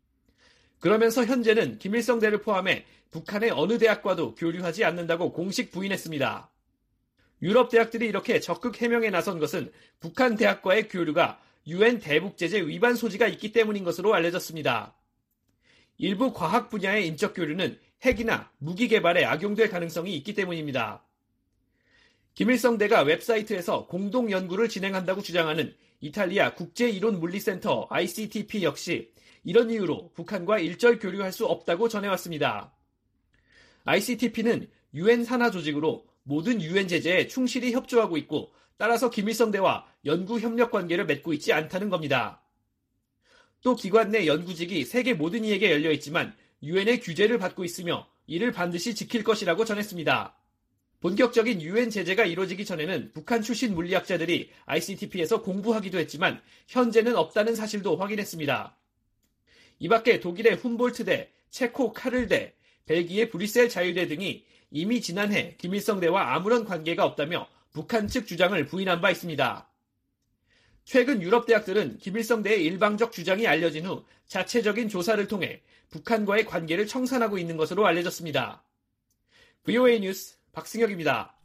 Speaker 9: 그러면서 현재는 김일성대를 포함해 북한의 어느 대학과도 교류하지 않는다고 공식 부인했습니다. 유럽 대학들이 이렇게 적극 해명에 나선 것은 북한 대학과의 교류가 UN 대북제재 위반 소지가 있기 때문인 것으로 알려졌습니다. 일부 과학 분야의 인적 교류는 핵이나 무기 개발에 악용될 가능성이 있기 때문입니다. 김일성대가 웹사이트에서 공동 연구를 진행한다고 주장하는 이탈리아 국제이론물리센터 ICTP 역시 이런 이유로 북한과 일절 교류할 수 없다고 전해왔습니다. ICTP는 UN 산하 조직으로 모든 UN 제재에 충실히 협조하고 있고 따라서 김일성대와 연구 협력 관계를 맺고 있지 않다는 겁니다. 또 기관 내 연구직이 세계 모든 이에게 열려 있지만 UN의 규제를 받고 있으며 이를 반드시 지킬 것이라고 전했습니다. 본격적인 UN 제재가 이루어지기 전에는 북한 출신 물리학자들이 ICTP에서 공부하기도 했지만 현재는 없다는 사실도 확인했습니다. 이 밖에 독일의 훔볼트대, 체코 카를대, 벨기에 브뤼셀 자유대 등이 이미 지난해 김일성대와 아무런 관계가 없다며 북한 측 주장을 부인한 바 있습니다. 최근 유럽 대학들은 김일성대의 일방적 주장이 알려진 후 자체적인 조사를 통해 북한과의 관계를 청산하고 있는 것으로 알려졌습니다. VOA 뉴스 박승혁입니다.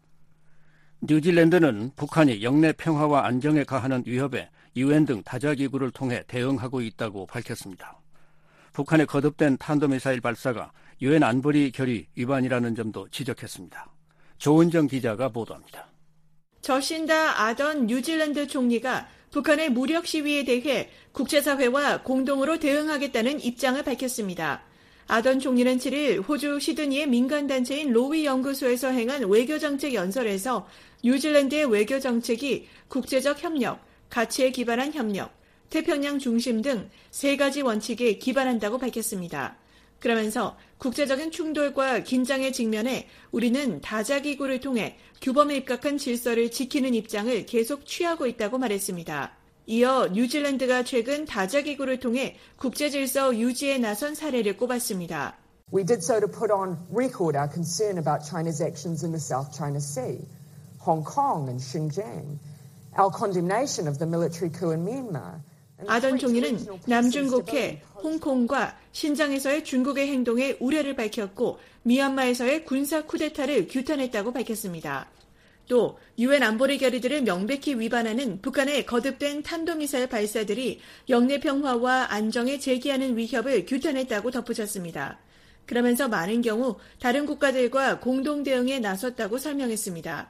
Speaker 3: 뉴질랜드는 북한이 영내 평화와 안정에 가하는 위협에 UN 등 다자기구를 통해 대응하고 있다고 밝혔습니다. 북한의 거듭된 탄도미사일 발사가 UN 안보리 결의 위반이라는 점도 지적했습니다. 조은정 기자가 보도합니다.
Speaker 5: 저신다 아던 뉴질랜드 총리가 북한의 무력 시위에 대해 국제사회와 공동으로 대응하겠다는 입장을 밝혔습니다. 아던 총리는 7일 호주 시드니의 민간단체인 로위 연구소에서 행한 외교정책 연설에서 뉴질랜드의 외교정책이 국제적 협력, 가치에 기반한 협력, 태평양 중심 등 3가지 원칙에 기반한다고 밝혔습니다. 그러면서 국제적인 충돌과 긴장에 직면해 우리는 다자기구를 통해 규범에 입각한 질서를 지키는 입장을 계속 취하고 있다고 말했습니다. 이어 뉴질랜드가 최근 다자기구를 통해 국제질서 유지에 나선 사례를 꼽았습니다.
Speaker 10: We did so to put on record our concern about China's actions in the South China Sea, Hong Kong and Xinjiang, our condemnation of the military coup in Myanmar.
Speaker 5: 아던 총리는 남중국해, 홍콩과 신장에서의 중국의 행동에 우려를 밝혔고 미얀마에서의 군사 쿠데타를 규탄했다고 밝혔습니다. 또 UN 안보리 결의들을 명백히 위반하는 북한의 거듭된 탄도미사일 발사들이 영내 평화와 안정에 제기하는 위협을 규탄했다고 덧붙였습니다. 그러면서 많은 경우 다른 국가들과 공동 대응에 나섰다고 설명했습니다.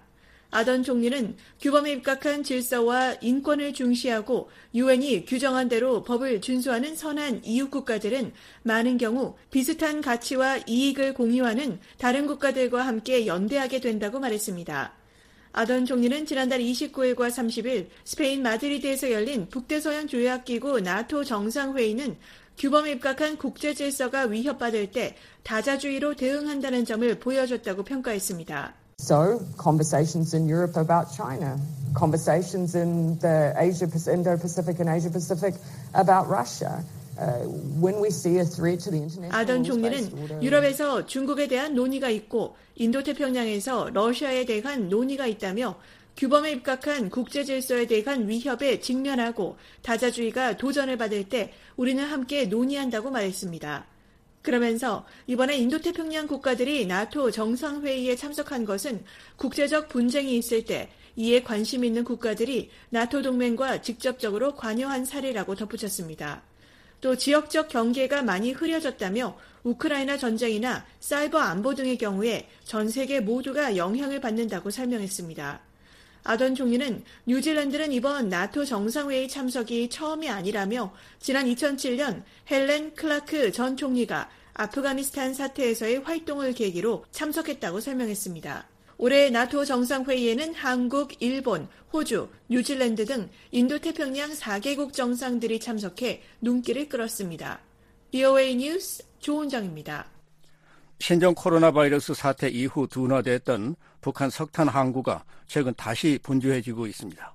Speaker 5: 아던 총리는 규범에 입각한 질서와 인권을 중시하고 유엔이 규정한 대로 법을 준수하는 선한 이웃 국가들은 많은 경우 비슷한 가치와 이익을 공유하는 다른 국가들과 함께 연대하게 된다고 말했습니다. 아던 총리는 지난달 29일과 30일 스페인 마드리드에서 열린 북대서양 조약기구 나토 정상회의는 규범에 입각한 국제 질서가 위협받을 때 다자주의로 대응한다는 점을 보여줬다고 평가했습니다.
Speaker 10: So, conversations in Europe about China, conversations in the Indo-Pacific and Asia-Pacific about Russia. When we see a threat to the international
Speaker 5: 아던 총리는 유럽에서 중국에 대한 논의가 있고 인도태평양에서 러시아에 대한 논의가 있다며 규범에 입각한 국제 질서에 대한 위협에 직면하고 다자주의가 도전을 받을 때 우리는 함께 논의한다고 말했습니다. 그러면서 이번에 인도태평양 국가들이 나토 정상회의에 참석한 것은 국제적 분쟁이 있을 때 이에 관심 있는 국가들이 나토 동맹과 직접적으로 관여한 사례라고 덧붙였습니다. 또 지역적 경계가 많이 흐려졌다며 우크라이나 전쟁이나 사이버 안보 등의 경우에 전 세계 모두가 영향을 받는다고 설명했습니다. 아던 총리는 뉴질랜드는 이번 나토 정상회의 참석이 처음이 아니라며 지난 2007년 헬렌 클라크 전 총리가 아프가니스탄 사태에서의 활동을 계기로 참석했다고 설명했습니다. 올해 나토 정상회의에는 한국, 일본, 호주, 뉴질랜드 등 인도태평양 4개국 정상들이 참석해 눈길을 끌었습니다. BOA 뉴스 조은정입니다.
Speaker 3: 신종 코로나 바이러스 사태 이후 둔화됐던 북한 석탄 항구가 최근 다시 분주해지고 있습니다.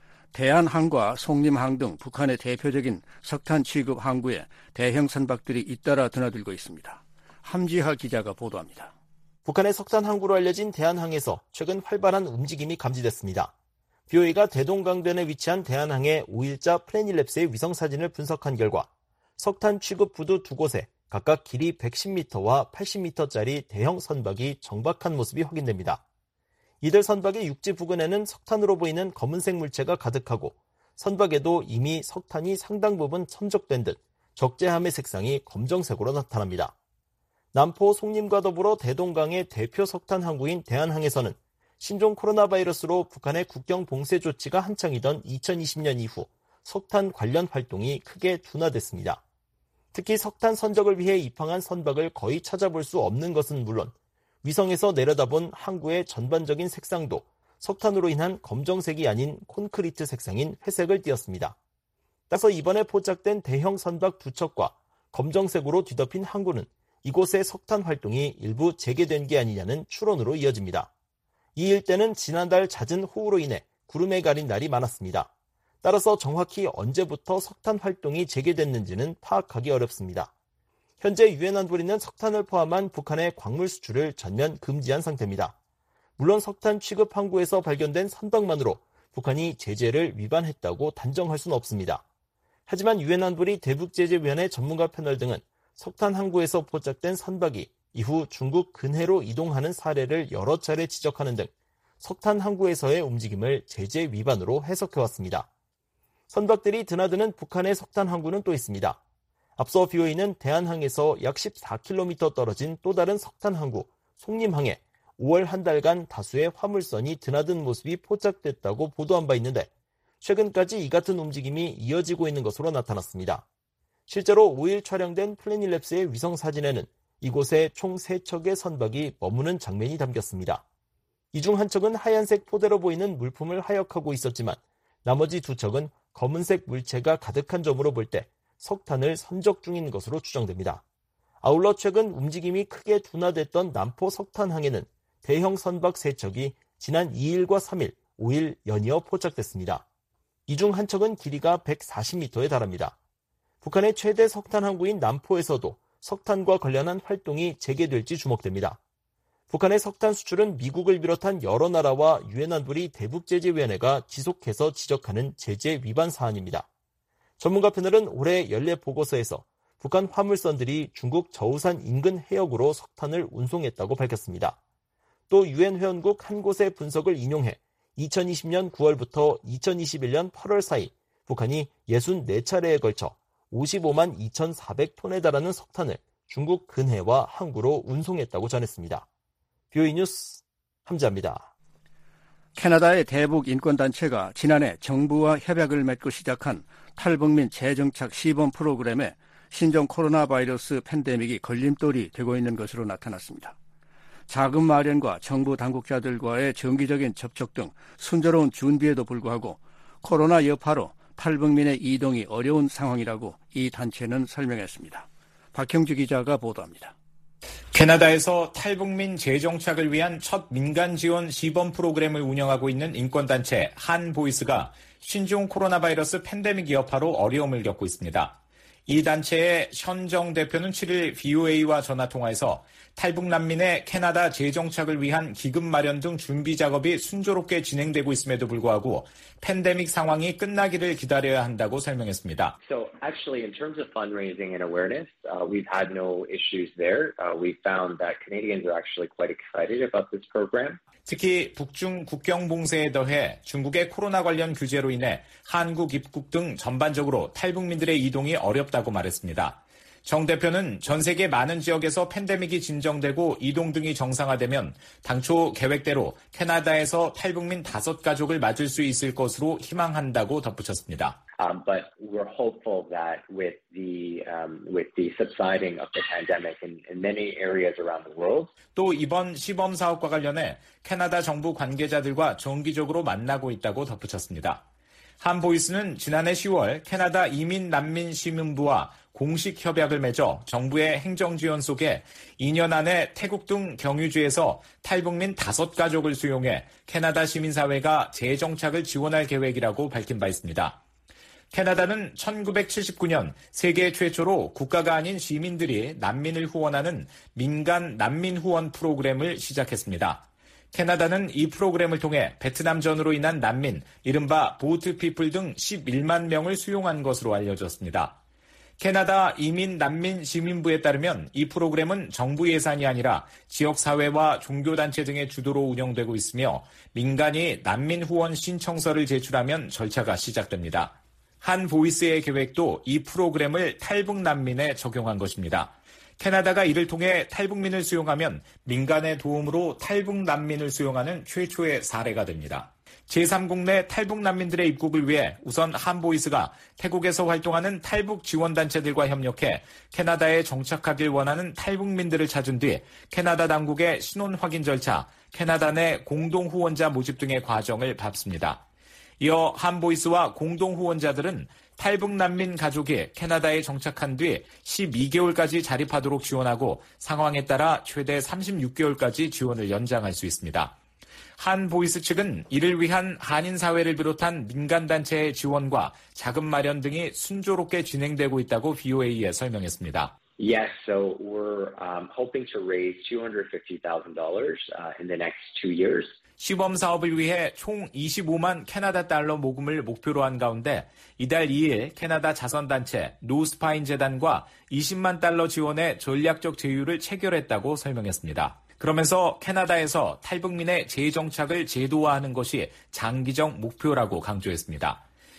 Speaker 3: 대한항과 송림항 등 북한의 대표적인 석탄 취급 항구에 대형 선박들이 잇따라 드나들고 있습니다. 함지하 기자가 보도합니다.
Speaker 4: 북한의 석탄 항구로 알려진 대한항에서 최근 활발한 움직임이 감지됐습니다. BOA가 대동강변에 위치한 대한항의 5일자 플래닛랩스의 위성사진을 분석한 결과 석탄 취급 부두 두 곳에 각각 길이 110m와 80m짜리 대형 선박이 정박한 모습이 확인됩니다. 이들 선박의 육지 부근에는 석탄으로 보이는 검은색 물체가 가득하고 선박에도 이미 석탄이 상당 부분 첨적된 듯 적재함의 색상이 검정색으로 나타납니다. 남포 송림과 더불어 대동강의 대표 석탄 항구인 대한항에서는 신종 코로나 바이러스로 북한의 국경 봉쇄 조치가 한창이던 2020년 이후 석탄 관련 활동이 크게 둔화됐습니다. 특히 석탄 선적을 위해 입항한 선박을 거의 찾아볼 수 없는 것은 물론 위성에서 내려다본 항구의 전반적인 색상도 석탄으로 인한 검정색이 아닌 콘크리트 색상인 회색을 띠었습니다. 따라서 이번에 포착된 대형 선박 두 척과 검정색으로 뒤덮인 항구는 이곳의 석탄 활동이 일부 재개된 게 아니냐는 추론으로 이어집니다. 이 일대는 지난달 잦은 호우로 인해 구름에 가린 날이 많았습니다. 따라서 정확히 언제부터 석탄 활동이 재개됐는지는 파악하기 어렵습니다. 현재 유엔 안보리는 석탄을 포함한 북한의 광물 수출을 전면 금지한 상태입니다. 물론 석탄 취급 항구에서 발견된 선박만으로 북한이 제재를 위반했다고 단정할 수는 없습니다. 하지만 유엔 안보리 대북제재위원회 전문가 패널 등은 석탄 항구에서 포착된 선박이 이후 중국 근해로 이동하는 사례를 여러 차례 지적하는 등 석탄 항구에서의 움직임을 제재 위반으로 해석해왔습니다. 선박들이 드나드는 북한의 석탄 항구는 또 있습니다. 앞서 BOA는 대한항에서 약 14km 떨어진 또 다른 석탄 항구 송림항에 5월 한 달간 다수의 화물선이 드나든 모습이 포착됐다고 보도한 바 있는데 최근까지 이 같은 움직임이 이어지고 있는 것으로 나타났습니다. 실제로 5일 촬영된 플래닛랩스의 위성사진에는 이곳에 총 3척의 선박이 머무는 장면이 담겼습니다. 이 중 한 척은 하얀색 포대로 보이는 물품을 하역하고 있었지만 나머지 두 척은 검은색 물체가 가득한 점으로 볼 때 석탄을 선적 중인 것으로 추정됩니다. 아울러 최근 움직임이 크게 둔화됐던 남포 석탄항에는 대형 선박 3척이 지난 2일과 3일, 5일 연이어 포착됐습니다. 이 중 한 척은 길이가 140m에 달합니다. 북한의 최대 석탄 항구인 남포에서도 석탄과 관련한 활동이 재개될지 주목됩니다. 북한의 석탄 수출은 미국을 비롯한 여러 나라와 유엔 안보리 대북제재위원회가 지속해서 지적하는 제재 위반 사안입니다. 전문가 패널은 올해 연례 보고서에서 북한 화물선들이 중국 저우산 인근 해역으로 석탄을 운송했다고 밝혔습니다. 또 유엔 회원국 한 곳의 분석을 인용해 2020년 9월부터 2021년 8월 사이 북한이 64차례에 걸쳐 55만 2,400톤에 달하는 석탄을 중국 근해와 항구로 운송했다고 전했습니다. BOA 뉴스 함지아입니다.
Speaker 3: 캐나다의 대북 인권단체가 지난해 정부와 협약을 맺고 시작한 탈북민 재정착 시범 프로그램에 신종 코로나 바이러스 팬데믹이 걸림돌이 되고 있는 것으로 나타났습니다. 자금 마련과 정부 당국자들과의 정기적인 접촉 등 순조로운 준비에도 불구하고 코로나 여파로 탈북민의 이동이 어려운 상황이라고 이 단체는 설명했습니다. 박형주 기자가 보도합니다.
Speaker 11: 캐나다에서 탈북민 재정착을 위한 첫 민간 지원 시범 프로그램을 운영하고 있는 인권단체 한보이스가 신종 코로나 바이러스 팬데믹 여파로 어려움을 겪고 있습니다. 이 단체의 현정 대표는 7일 VOA와 전화통화에서 탈북 난민의 캐나다 재정착을 위한 기금 마련 등 준비 작업이 순조롭게 진행되고 있음에도 불구하고 팬데믹 상황이 끝나기를 기다려야 한다고 설명했습니다.
Speaker 12: So actually in terms of fundraising and awareness, we've had no issues there. We found that Canadians are actually quite excited about this program.
Speaker 11: 특히 북중 국경 봉쇄에 더해 중국의 코로나 관련 규제로 인해 한국 입국 등 전반적으로 탈북민들의 이동이 어렵다고 말했습니다. 정 대표는 전 세계 많은 지역에서 팬데믹이 진정되고 이동 등이 정상화되면 당초 계획대로 캐나다에서 탈북민 5가족을 맞을 수 있을 것으로 희망한다고 덧붙였습니다.
Speaker 12: But we're hopeful that with the subsiding of the pandemic in many areas around the world.
Speaker 11: 또 이번 시범 사업과 관련해 캐나다 정부 관계자들과 정기적으로 만나고 있다고 덧붙였습니다. 한보이스는 지난해 10월 캐나다 이민난민시민부와 공식 협약을 맺어 정부의 행정지원 속에 2년 안에 태국 등 경유지에서 탈북민 5가족을 수용해 캐나다 시민사회가 재정착을 지원할 계획이라고 밝힌 바 있습니다. 캐나다는 1979년 세계 최초로 국가가 아닌 시민들이 난민을 후원하는 민간 난민 후원 프로그램을 시작했습니다. 캐나다는 이 프로그램을 통해 베트남전으로 인한 난민, 이른바 보트피플 등 11만 명을 수용한 것으로 알려졌습니다. 캐나다 이민난민시민부에 따르면 이 프로그램은 정부 예산이 아니라 지역사회와 종교단체 등의 주도로 운영되고 있으며 민간이 난민 후원 신청서를 제출하면 절차가 시작됩니다. 한보이스의 계획도 이 프로그램을 탈북 난민에 적용한 것입니다. 캐나다가 이를 통해 탈북민을 수용하면 민간의 도움으로 탈북 난민을 수용하는 최초의 사례가 됩니다. 제3국 내 탈북 난민들의 입국을 위해 우선 한보이스가 태국에서 활동하는 탈북 지원단체들과 협력해 캐나다에 정착하길 원하는 탈북민들을 찾은 뒤 캐나다 당국의 신원 확인 절차, 캐나다 내 공동 후원자 모집 등의 과정을 밟습니다. 이어 한보이스와 공동 후원자들은 탈북 난민 가족이 캐나다에 정착한 뒤 12개월까지 자립하도록 지원하고 상황에 따라 최대 36개월까지 지원을 연장할 수 있습니다. 한보이스 측은 이를 위한 한인사회를 비롯한 민간단체의 지원과 자금 마련 등이 순조롭게 진행되고 있다고 VOA에 설명했습니다.
Speaker 12: Yes, so we're hoping to raise $250,000 in the next 2 years.
Speaker 11: 시범 사업을 위해 총 25만 캐나다 달러 모금을 목표로 한 가운데 이달 2일 캐나다 자선단체 노스파인 재단과 20만 달러 지원의 전략적 제휴를 체결했다고 설명했습니다. 그러면서 캐나다에서 탈북민의 재정착을 제도화하는 것이 장기적 목표라고 강조했습니다.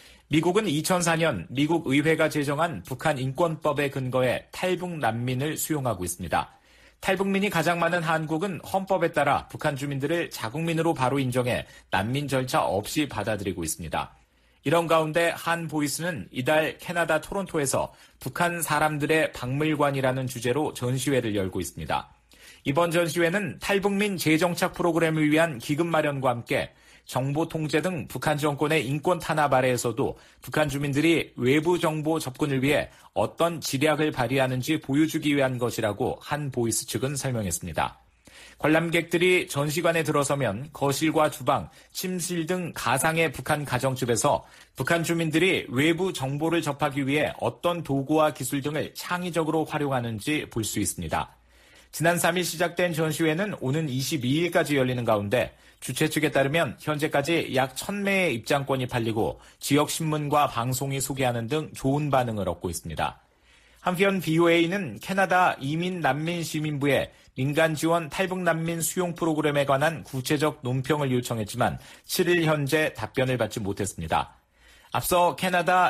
Speaker 11: 미국은 2004년 미국 의회가 제정한 북한 인권법에 근거해 탈북 난민을 수용하고 있습니다. 탈북민이 가장 많은 한국은 헌법에 따라 북한 주민들을 자국민으로 바로 인정해 난민 절차 없이 받아들이고 있습니다. 이런 가운데 한보이스는 이달 캐나다 토론토에서 북한 사람들의 박물관이라는 주제로 전시회를 열고 있습니다. 이번 전시회는 탈북민 재정착 프로그램을 위한 기금 마련과 함께 정보 통제 등 북한 정권의 인권 탄압 아래에서도 북한 주민들이 외부 정보 접근을 위해 어떤 지략을 발휘하는지 보여주기 위한 것이라고 한보이스 측은 설명했습니다. 관람객들이 전시관에 들어서면 거실과 주방, 침실 등 가상의 북한 가정집에서 북한 주민들이 외부 정보를 접하기 위해 어떤 도구와 기술 등을 창의적으로 활용하는지 볼 수 있습니다. 지난 3일 시작된 전시회는 오는 22일까지 열리는 가운데 주최 측에 따르면 현재까지 약 1,000매의 입장권이 팔리고 지역 신문과 방송이 소개하는 등 좋은 반응을 얻고 있습니다. 한편 VOA는 캐나다 이민난민시민부에 민간 지원 탈북 난민 수용 프로그램에 관한 구체적 논평을 요청했지만 7일 현재 답변을 받지 못했습니다. 앞서 캐나다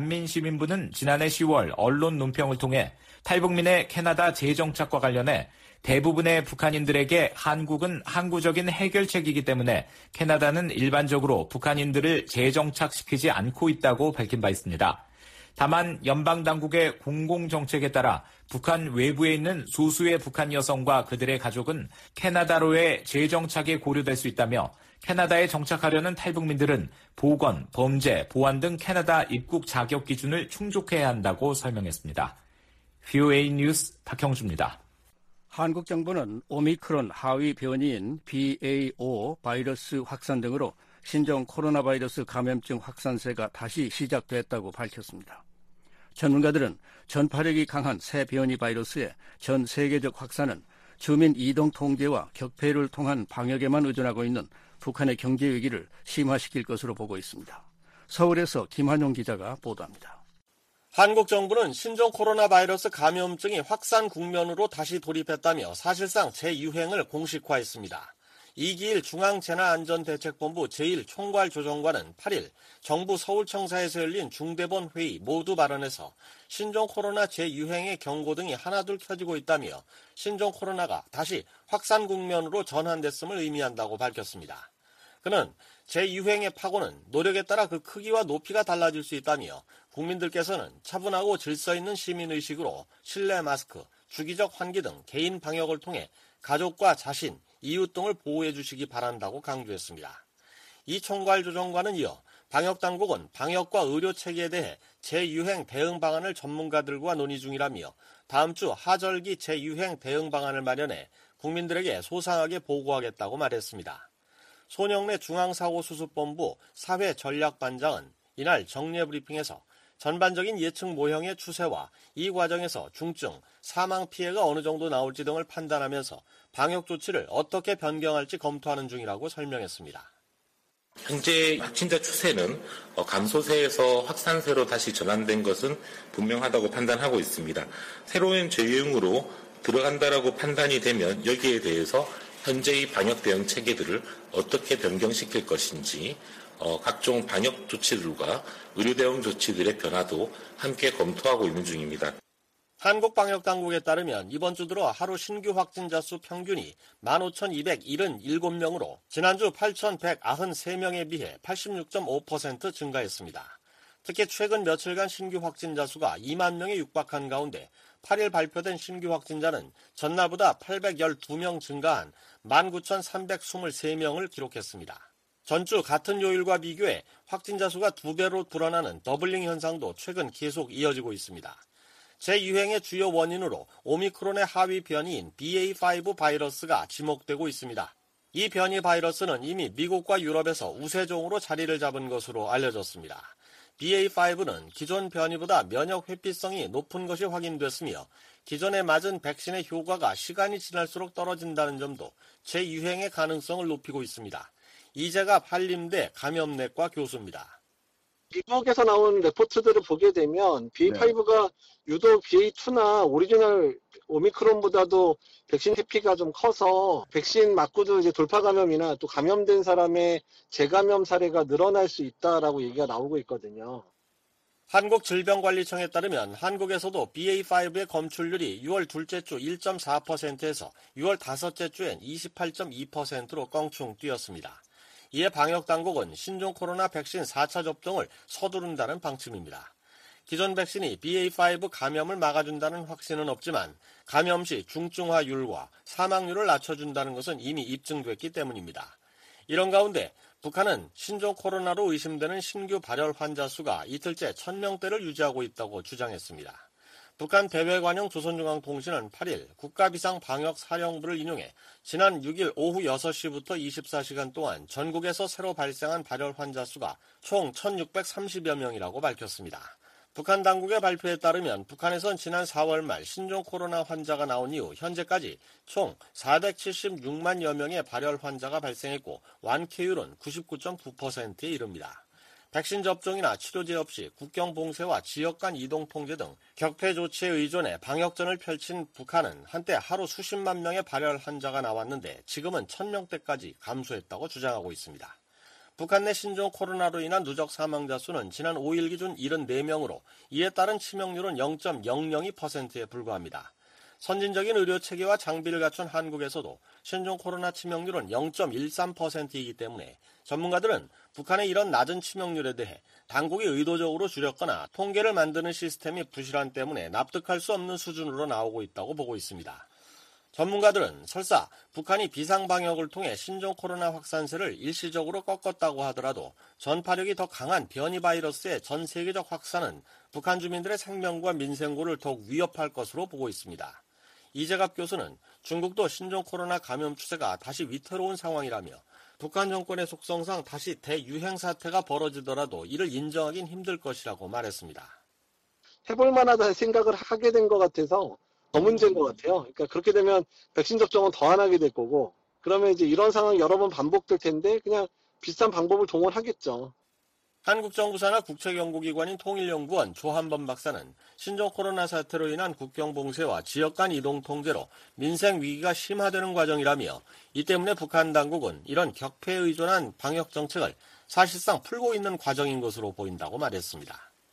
Speaker 11: 이민난민시민부는 지난해 10월 언론 논평을 통해 탈북민의 캐나다 재정착과 관련해 대부분의 북한인들에게 한국은 항구적인 해결책이기 때문에 캐나다는 일반적으로 북한인들을 재정착시키지 않고 있다고 밝힌 바 있습니다. 다만 연방당국의 공공정책에 따라 북한 외부에 있는 소수의 북한 여성과 그들의 가족은 캐나다로의 재정착에 고려될 수 있다며 캐나다에 정착하려는 탈북민들은 보건, 범죄, 보안 등 캐나다 입국 자격 기준을 충족해야 한다고 설명했습니다. VOA 뉴스 박형주입니다.
Speaker 3: 한국 정부는 오미크론 하위 변이인 BA.5 바이러스 확산 등으로 신종 코로나 바이러스 감염증 확산세가 다시 시작됐다고 밝혔습니다. 전문가들은 전파력이 강한 새 변이 바이러스의 전 세계적 확산은 주민 이동 통제와 격폐를 통한 방역에만 의존하고 있는 북한의 경제 위기를 심화시킬 것으로 보고 있습니다. 서울에서 김한용 기자가 보도합니다.
Speaker 13: 한국 정부는 신종 코로나 바이러스 감염증이 확산 국면으로 다시 돌입했다며 사실상 재유행을 공식화했습니다. 이기일 중앙재난안전대책본부 제1총괄조정관은 8일 정부 서울청사에서 열린 중대본 회의 모두 발언에서 신종 코로나 재유행의 경고 등이 하나둘 켜지고 있다며 신종 코로나가 다시 확산 국면으로 전환됐음을 의미한다고 밝혔습니다. 그는 재유행의 파고는 노력에 따라 그 크기와 높이가 달라질 수 있다며 국민들께서는 차분하고 질서 있는 시민의식으로 실내 마스크, 주기적 환기 등 개인 방역을 통해 가족과 자신, 이웃 등을 보호해 주시기 바란다고 강조했습니다. 이 총괄조정관은 이어 방역당국은 방역과 의료 체계에 대해 재유행 대응 방안을 전문가들과 논의 중이라며 다음 주 하절기 재유행 대응 방안을 마련해 국민들에게 소상하게 보고하겠다고 말했습니다. 손영래 중앙사고수습본부 사회전략반장은 이날 정례 브리핑에서 전반적인 예측 모형의 추세와 이 과정에서 중증, 사망 피해가 어느 정도 나올지 등을 판단하면서 방역 조치를 어떻게 변경할지 검토하는 중이라고 설명했습니다.
Speaker 14: 현재 확진자 추세는 감소세에서 확산세로 다시 전환된 것은 분명하다고 판단하고 있습니다. 새로운 재유행으로 들어간다라고 판단이 되면 여기에 대해서 현재의 방역 대응 체계들을 어떻게 변경시킬 것인지 각종 방역 조치들과 의료 대응 조치들의 변화도 함께 검토하고 있는 중입니다.
Speaker 13: 한국방역당국에 따르면 이번 주 들어 하루 신규 확진자 수 평균이 15,277명으로 지난주 8,193명에 비해 86.5% 증가했습니다. 특히 최근 며칠간 신규 확진자 수가 2만 명에 육박한 가운데 8일 발표된 신규 확진자는 전날보다 812명 증가한 19,323명을 기록했습니다. 전주 같은 요일과 비교해 확진자 수가 2배로 불어나는 더블링 현상도 최근 계속 이어지고 있습니다. 재유행의 주요 원인으로 오미크론의 하위 변이인 BA.5 바이러스가 지목되고 있습니다. 이 변이 바이러스는 이미 미국과 유럽에서 우세종으로 자리를 잡은 것으로 알려졌습니다. BA.5는 기존 변이보다 면역 회피성이 높은 것이 확인됐으며 기존에 맞은 백신의 효과가 시간이 지날수록 떨어진다는 점도 재유행의 가능성을 높이고 있습니다. 이재갑 한림대 감염내과 교수입니다.
Speaker 15: 미국에서 나온 레포트들을 보게 되면 BA.5가 유독 BA.2나 오리지널 오미크론보다도 백신 회피가 좀 커서 백신 맞고도 이제 돌파 감염이나 또 감염된 사람의 재감염 사례가 늘어날 수 있다라고 얘기가 나오고 있거든요.
Speaker 13: 한국질병관리청에 따르면 한국에서도 BA.5의 검출률이 6월 둘째 주 1.4%에서 6월 다섯째 주엔 28.2%로 껑충 뛰었습니다. 이에 방역당국은 신종 코로나 백신 4차 접종을 서두른다는 방침입니다. 기존 백신이 BA.5 감염을 막아준다는 확신은 없지만 감염 시 중증화율과 사망률을 낮춰준다는 것은 이미 입증됐기 때문입니다. 이런 가운데 북한은 신종 코로나로 의심되는 신규 발열 환자 수가 이틀째 1,000명대를 유지하고 있다고 주장했습니다. 북한 대외관영 조선중앙통신은 8일 국가비상방역사령부를 인용해 지난 6일 오후 6시부터 24시간 동안 전국에서 새로 발생한 발열 환자 수가 총 1,630여 명이라고 밝혔습니다. 북한 당국의 발표에 따르면 북한에선 지난 4월 말 신종 코로나 환자가 나온 이후 현재까지 총 476만여 명의 발열 환자가 발생했고 완쾌율은 99.9%에 이릅니다. 백신 접종이나 치료제 없이 국경 봉쇄와 지역 간 이동 통제 등 격폐 조치에 의존해 방역전을 펼친 북한은 한때 하루 수십만 명의 발열 환자가 나왔는데 지금은 1,000명대까지 감소했다고 주장하고 있습니다. 북한 내 신종 코로나로 인한 누적 사망자 수는 지난 5일 기준 74명으로 이에 따른 치명률은 0.002%에 불과합니다. 선진적인 의료 체계와 장비를 갖춘 한국에서도 신종 코로나 치명률은 0.13%이기 때문에 전문가들은 북한의 이런 낮은 치명률에 대해 당국이 의도적으로 줄였거나 통계를 만드는 시스템이 부실한 때문에 납득할 수 없는 수준으로 나오고 있다고 보고 있습니다. 전문가들은 설사 북한이 비상방역을 통해 신종 코로나 확산세를 일시적으로 꺾었다고 하더라도 전파력이 더 강한 변이 바이러스의 전 세계적 확산은 북한 주민들의 생명과 민생고를 더욱 위협할 것으로 보고 있습니다. 이재갑 교수는 중국도 신종 코로나 감염 추세가 다시 위태로운 상황이라며 북한 정권의 속성상 다시 대유행 사태가 벌어지더라도 이를 인정하긴 힘들 것이라고 말했습니다.
Speaker 15: 해볼 만하다는 생각을 하게 된 것 같아서 더 문제인 것 같아요. 그러니까 그렇게 되면 백신 접종은 더 안 하게 될 거고, 그러면 이제 이런 상황이 여러 번 반복될 텐데 그냥 비슷한 방법을 동원하겠죠.
Speaker 13: 한국 정부 산하 국책연구기관인 통일연구원 조한범 박사는 신종 코로나 사태로 인한 국경 봉쇄와 지역 간 이동 통제로 민생 위기가 심화되는 과정이라며 이 때문에 북한 당국은 이런 격폐에 의존한 방역 정책을 사실상 풀고 있는 과정인 것으로 보인다고 말했습니다.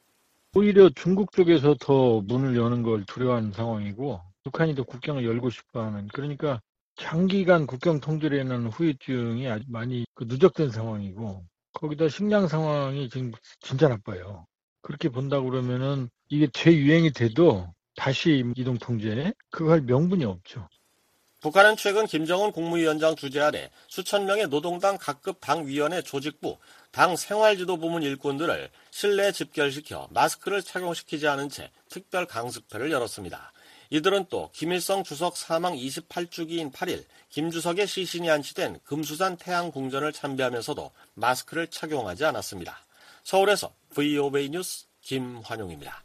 Speaker 16: 오히려 중국 쪽에서 더 문을 여는 걸 두려워하는 상황이고 북한이 더 국경을 열고 싶어하는, 그러니까 장기간 국경 통제로 인한 후유증이 아주 많이 누적된 상황이고 거기다 식량 상황이 지금 진짜 나빠요. 그렇게 본다고 그러면은 이게 재유행이 돼도 다시 이동 통제, 그거 할 명분이 없죠.
Speaker 13: 북한은 최근 김정은 국무위원장 주재 아래 수천 명의 노동당 각급 당위원회 조직부, 당 생활지도부문 일꾼들을 실내에 집결시켜 마스크를 착용시키지 않은 채 특별 강습회를 열었습니다. 이들은 또 김일성 주석 사망 28주기인 8일 김 주석의 시신이 안치된 금수산 태양궁전을 참배하면서도 마스크를 착용하지 않았습니다. 서울에서 VOA 뉴스 김환용입니다.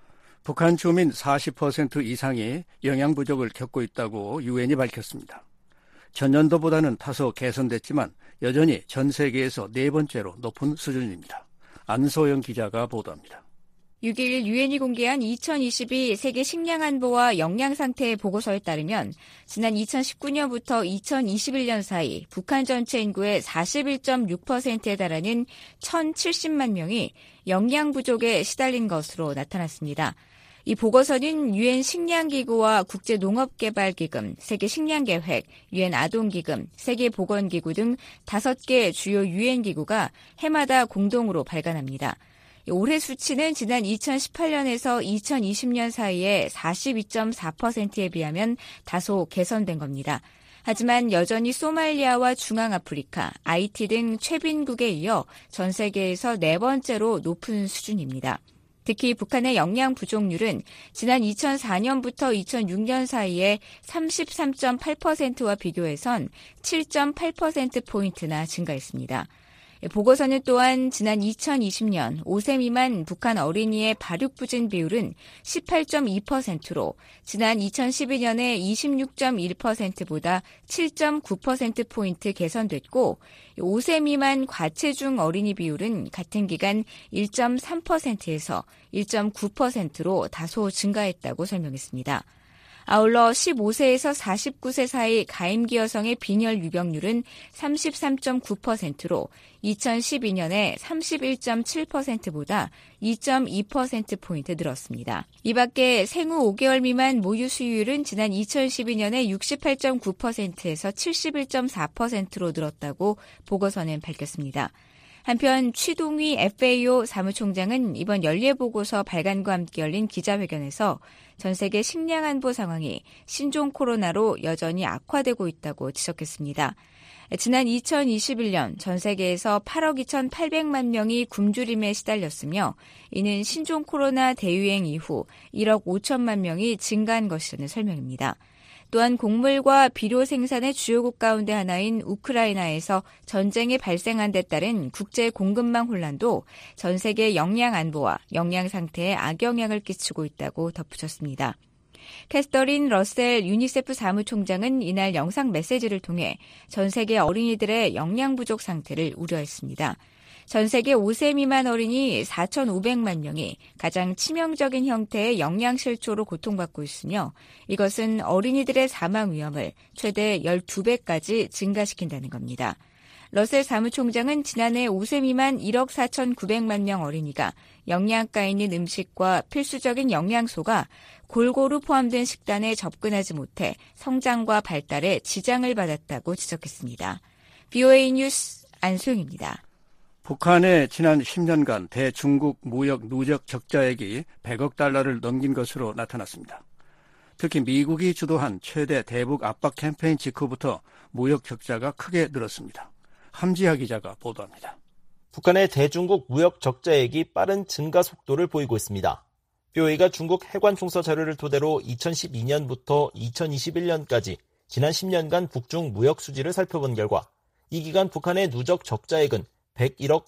Speaker 3: 북한 주민 40% 이상이 영양 부족을 겪고 있다고 유엔이 밝혔습니다. 전년도보다는 다소 개선됐지만 여전히 전 세계에서 네 번째로 높은 수준입니다. 안소영 기자가 보도합니다.
Speaker 7: 6일 유엔이 공개한 2022 세계 식량 안보와 영양 상태 보고서에 따르면 지난 2019년부터 2021년 사이 북한 전체 인구의 41.6%에 달하는 1,070만 명이 영양 부족에 시달린 것으로 나타났습니다. 이 보고서는 유엔 식량기구와 국제농업개발기금, 세계식량계획, 유엔 아동기금, 세계보건기구 등 5개 주요 유엔 기구가 해마다 공동으로 발간합니다. 올해 수치는 지난 2018년에서 2020년 사이에 42.4%에 비하면 다소 개선된 겁니다. 하지만 여전히 소말리아와 중앙아프리카, 아이티 등 최빈국에 이어 전 세계에서 네 번째로 높은 수준입니다. 특히 북한의 영양 부족률은 지난 2004년부터 2006년 사이에 33.8%와 비교해선 7.8%포인트나 증가했습니다. 보고서는 또한 지난 2020년 5세 미만 북한 어린이의 발육부진 비율은 18.2%로 지난 2012년의 26.1%보다 7.9%포인트 개선됐고 5세 미만 과체중 어린이 비율은 같은 기간 1.3%에서 1.9%로 다소 증가했다고 설명했습니다. 아울러 15세에서 49세 사이 가임기 여성의 빈혈 유병률은 33.9%로 2012년에 31.7%보다 2.2%포인트 늘었습니다. 이 밖에 생후 5개월 미만 모유 수유율은 지난 2012년에 68.9%에서 71.4%로 늘었다고 보고서는 밝혔습니다. 한편 취동휘 FAO 사무총장은 이번 연례보고서 발간과 함께 열린 기자회견에서 전 세계 식량 안보 상황이 신종 코로나로 여전히 악화되고 있다고 지적했습니다. 지난 2021년 전 세계에서 8억 2,800만 명이 굶주림에 시달렸으며 이는 신종 코로나 대유행 이후 1억 5천만 명이 증가한 것이라는 설명입니다. 또한 곡물과 비료 생산의 주요국 가운데 하나인 우크라이나에서 전쟁이 발생한 데 따른 국제 공급망 혼란도 전 세계 영양 안보와 영양 상태에 악영향을 끼치고 있다고 덧붙였습니다. 캐서린 러셀 유니세프 사무총장은 이날 영상 메시지를 통해 전 세계 어린이들의 영양 부족 상태를 우려했습니다. 전 세계 5세 미만 어린이 4,500만 명이 가장 치명적인 형태의 영양실조로 고통받고 있으며 이것은 어린이들의 사망 위험을 최대 12배까지 증가시킨다는 겁니다. 러셀 사무총장은 지난해 5세 미만 1억 4,900만 명 어린이가 영양가 있는 음식과 필수적인 영양소가 골고루 포함된 식단에 접근하지 못해 성장과 발달에 지장을 받았다고 지적했습니다. BOA 뉴스 안소영입니다.
Speaker 3: 북한의 지난 10년간 대중국 무역 누적 적자액이 100억 달러를 넘긴 것으로 나타났습니다. 특히 미국이 주도한 최대 대북 압박 캠페인 직후부터 무역 적자가 크게 늘었습니다. 함지하 기자가 보도합니다.
Speaker 4: 북한의 대중국 무역 적자액이 빠른 증가 속도를 보이고 있습니다. BOA가 중국 해관총서 자료를 토대로 2012년부터 2021년까지 지난 10년간 북중 무역 수지를 살펴본 결과 이 기간 북한의 누적 적자액은 101억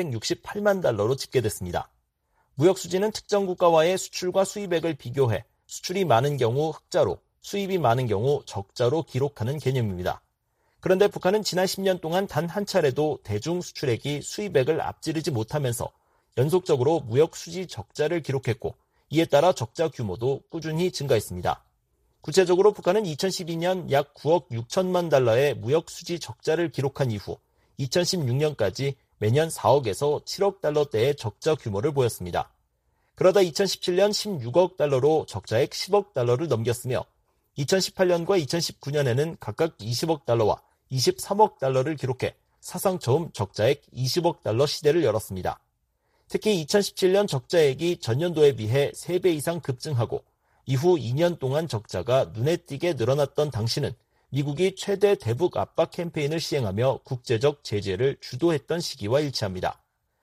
Speaker 4: 368만 달러로 집계됐습니다. 무역 수지는 특정 국가와의 수출과 수입액을 비교해 수출이 많은 경우 흑자로, 수입이 많은 경우 적자로 기록하는 개념입니다. 그런데 북한은 지난 10년 동안 단 한 차례도 대중 수출액이 수입액을 앞지르지 못하면서 연속적으로 무역 수지 적자를 기록했고 이에 따라 적자 규모도 꾸준히 증가했습니다. 구체적으로 북한은 2012년 약 9억 6천만 달러의 무역 수지 적자를 기록한 이후 2016년까지 매년 4억에서 7억 달러대의 적자 규모를 보였습니다. 그러다 2017년 16억 달러로 적자액 10억 달러를 넘겼으며 2018년과 2019년에는 각각 20억 달러와 23억 달러를 기록해 사상 처음 적자액 20억 달러 시대를 열었습니다. 특히 2017년 적자액이 전년도에 비해 3배 이상 급증하고 이후 2년 동안 적자가 눈에 띄게 늘어났던 당시는 미국이 최대 대북 압박 캠페인을 시행하며 국제적 제재를 주도했던 시기와 일치합니다.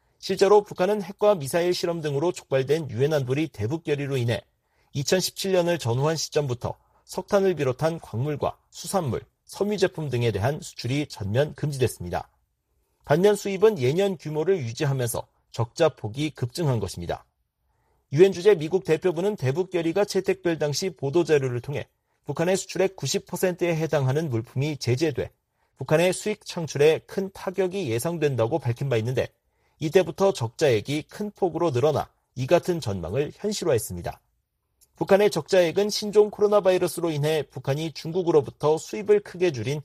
Speaker 4: 실제로 북한은 핵과 미사일 실험 등으로 촉발된 유엔 안보리 대북 결의로 인해 2017년을 전후한 시점부터 석탄을 비롯한 광물과 수산물, 섬유 제품 등에 대한 수출이 전면 금지됐습니다. 반면 수입은 예년 규모를 유지하면서 적자 폭이 급증한 것입니다. 유엔 주재 미국 대표부는 대북 결의가 채택될 당시 보도자료를 통해 북한의 수출액 90%에 해당하는 물품이 제재돼 북한의 수익 창출에 큰 타격이 예상된다고 밝힌 바 있는데 이때부터 적자액이 큰 폭으로 늘어나 이 같은 전망을 현실화했습니다. 북한의 적자액은 신종 코로나 바이러스로 인해 북한이 중국으로부터 수입을 크게 줄인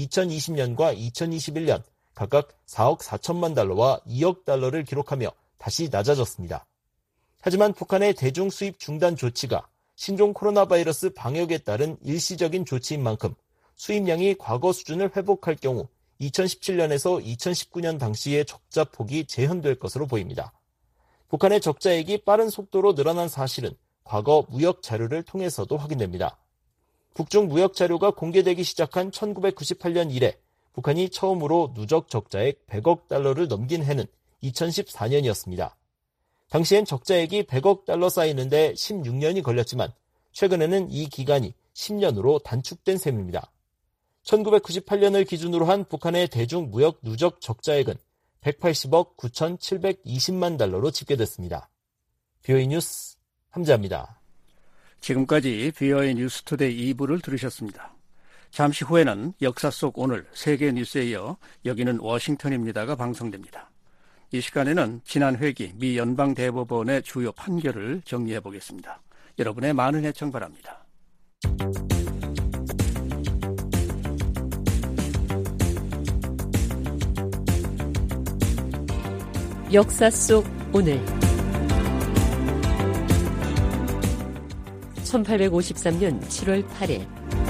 Speaker 4: 2020년과 2021년 각각 4억 4천만 달러와 2억 달러를 기록하며 다시 낮아졌습니다. 하지만 북한의 대중 수입 중단 조치가 신종 코로나 바이러스 방역에 따른 일시적인 조치인 만큼 수입량이 과거 수준을 회복할 경우 2017년에서 2019년 당시의 적자 폭이 재현될 것으로 보입니다. 북한의 적자액이 빠른 속도로 늘어난 사실은 과거 무역 자료를 통해서도 확인됩니다. 북중 무역 자료가 공개되기 시작한 1998년 이래 북한이 처음으로 누적 적자액 100억 달러를 넘긴 해는 2014년이었습니다. 당시엔 적자액이 100억 달러 쌓이는데 16년이 걸렸지만 최근에는 이 기간이 10년으로 단축된 셈입니다. 1998년을 기준으로 한 북한의 대중 무역 누적 적자액은 180억 9,720만 달러로 집계됐습니다. BOA 뉴스 함재합니다.
Speaker 3: 지금까지 BOA 뉴스투데이 2부를 들으셨습니다. 잠시 후에는 역사 속 오늘 세계 뉴스에 이어 여기는 워싱턴입니다가 방송됩니다. 이 시간에는 지난 회기 미 연방대법원의 주요 판결을 정리해 보겠습니다. 여러분의 많은 애청 바랍니다.
Speaker 17: 역사 속 오늘 1853년 7월 8일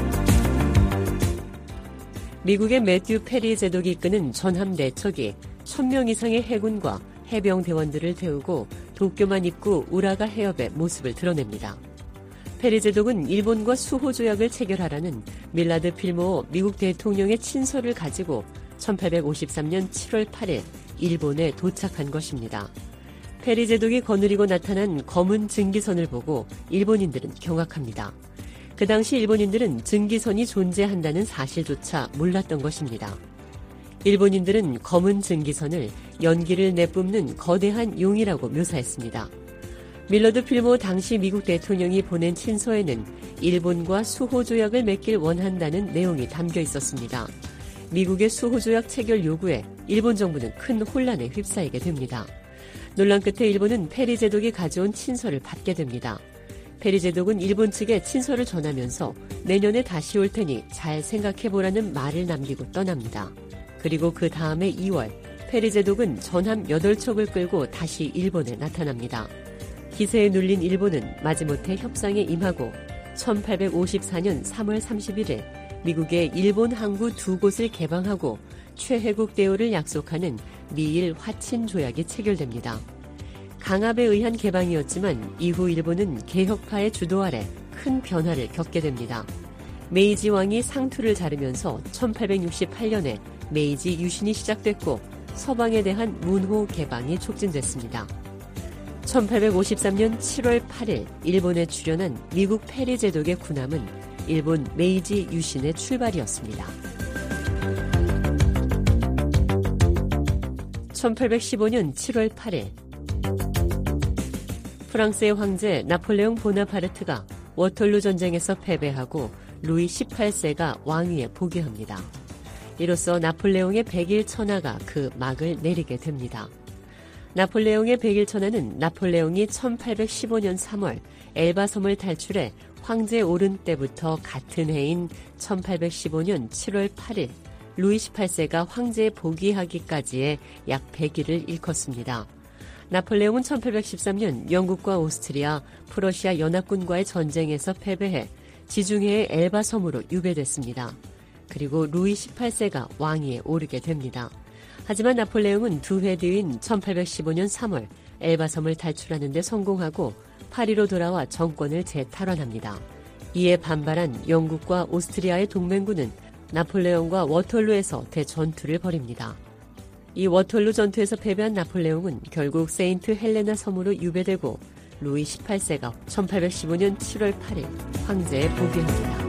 Speaker 17: 미국의 매튜 페리 제독이 이끄는 전함 4척이 1000명 이상의 해군과 해병 대원들을 태우고 도쿄만 입구 우라가 해협의 모습을 드러냅니다. 페리 제독은 일본과 수호 조약을 체결하라는 밀라드 필모어 미국 대통령의 친서를 가지고 1853년 7월 8일 일본에 도착한 것입니다. 페리 제독이 거느리고 나타난 검은 증기선을 보고 일본인들은 경악합니다. 그 당시 일본인들은 증기선이 존재한다는 사실조차 몰랐던 것입니다. 일본인들은 검은 증기선을 연기를 내뿜는 거대한 용이라고 묘사했습니다. 밀러드 필모 당시 미국 대통령이 보낸 친서에는 일본과 수호조약을 맺길 원한다는 내용이 담겨 있었습니다. 미국의 수호조약 체결 요구에 일본 정부는 큰 혼란에 휩싸이게 됩니다. 논란 끝에 일본은 페리 제독이 가져온 친서를 받게 됩니다. 페리 제독은 일본 측에 친서를 전하면서 내년에 다시 올 테니 잘 생각해보라는 말을 남기고 떠납니다. 그리고 그 다음해 2월 페리 제독은 전함 8척을 끌고 다시 일본에 나타납니다. 기세에 눌린 일본은 마지못해 협상에 임하고 1854년 3월 31일 미국의 일본 항구 2곳을 개방하고 최혜국 대우를 약속하는 미일 화친 조약이 체결됩니다. 강압에 의한 개방이었지만 이후 일본은 개혁파의 주도 아래 큰 변화를 겪게 됩니다. 메이지 왕이 상투를 자르면서 1868년에 메이지 유신이 시작됐고 서방에 대한 문호 개방이 촉진됐습니다. 1853년 7월 8일 일본에 출현한 미국 페리 제독의 군함은 일본 메이지 유신의 출발이었습니다. 1815년 7월 8일 프랑스의 황제 나폴레옹 보나파르트가 워털루 전쟁에서 패배하고 루이 18세가 왕위에 복위합니다. 이로써 나폴레옹의 백일 천하가 그 막을 내리게 됩니다. 나폴레옹의 백일 천하는 나폴레옹이 1815년 3월 엘바섬을 탈출해 황제에 오른 때부터 같은 해인 1815년 7월 8일 루이 18세가 황제에 복위하기까지의 약 100일을 일컫습니다. 나폴레옹은 1813년 영국과 오스트리아, 프러시아 연합군과의 전쟁에서 패배해 지중해의 엘바섬으로 유배됐습니다. 그리고 루이 18세가 왕위에 오르게 됩니다. 하지만 나폴레옹은 2회 뒤인 1815년 3월 엘바섬을 탈출하는 데 성공하고 파리로 돌아와 정권을 재탈환합니다. 이에 반발한 영국과 오스트리아의 동맹군은 나폴레옹과 워털루에서 대전투를 벌입니다. 이 워털루 전투에서 패배한 나폴레옹은 결국 세인트 헬레나 섬으로 유배되고 루이 18세가 1815년 7월 8일 황제에 복위합니다.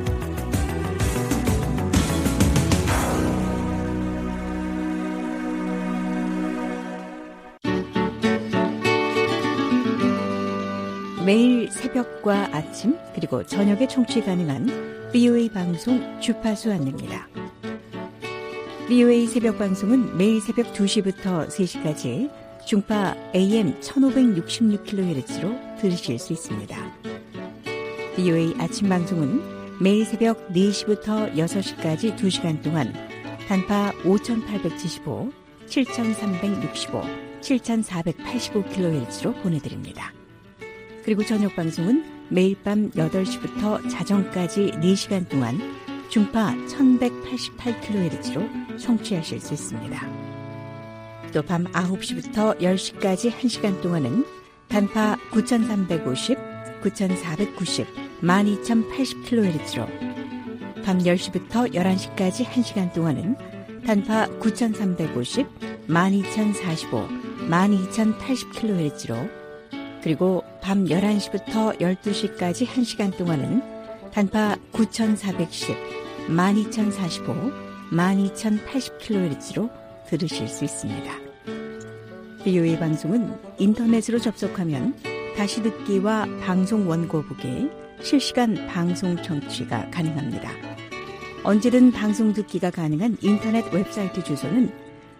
Speaker 18: 매일 새벽과 아침 그리고 저녁에 청취 가능한 VOA 방송 주파수 안내입니다. VOA 새벽 방송은 매일 새벽 2시부터 3시까지 중파 AM 1566kHz로 들으실 수 있습니다. VOA 아침 방송은 매일 새벽 4시부터 6시까지 2시간 동안 단파 5875, 7365, 7485kHz로 보내드립니다. 그리고 저녁 방송은 매일 밤 8시부터 자정까지 4시간 동안 중파 1188kHz로 청취하실 수 있습니다. 또 밤 9시부터 10시까지 1시간 동안은 단파 9350, 9490, 12080kHz로 밤 10시부터 11시까지 1시간 동안은 단파 9350, 12045, 12080kHz로 그리고 밤 11시부터 12시까지 1시간 동안은 단파 9410, 12045, 12080kHz로 들으실 수 있습니다. VOA 방송은 인터넷으로 접속하면 다시 듣기와 방송 원고 보기, 실시간 방송 청취가 가능합니다. 언제든 방송 듣기가 가능한 인터넷 웹사이트 주소는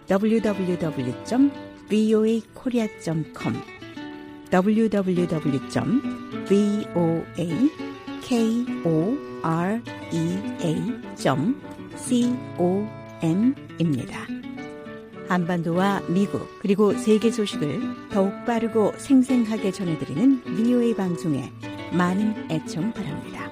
Speaker 18: www.voakorea.com www.voakorea.com입니다. 한반도와 미국 그리고 세계 소식을 더욱 빠르고 생생하게 전해드리는 VOA 방송에 많은 애청 바랍니다.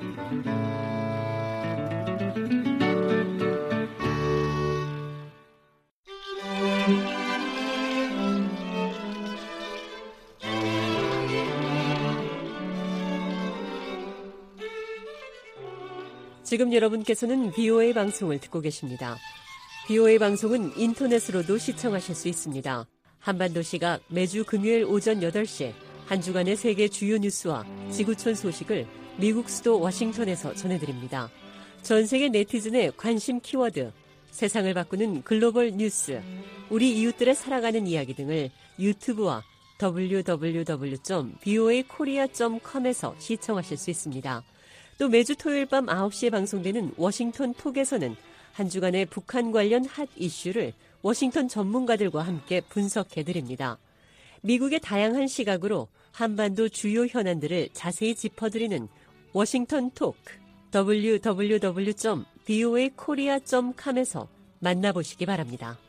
Speaker 17: 지금 여러분께서는 VOA 방송을 듣고 계십니다. VOA 방송은 인터넷으로도 시청하실 수 있습니다. 한반도 시각 매주 금요일 오전 8시 한 주간의 세계 주요 뉴스와 지구촌 소식을 미국 수도 워싱턴에서 전해드립니다. 전 세계 네티즌의 관심 키워드, 세상을 바꾸는 글로벌 뉴스, 우리 이웃들의 살아가는 이야기 등을 유튜브와 www.voakorea.com에서 시청하실 수 있습니다. 또 매주 토요일 밤 9시에 방송되는 워싱턴 톡에서는 한 주간의 북한 관련 핫 이슈를 워싱턴 전문가들과 함께 분석해드립니다. 미국의 다양한 시각으로 한반도 주요 현안들을 자세히 짚어드리는 워싱턴 톡, www.voakorea.com에서 만나보시기 바랍니다.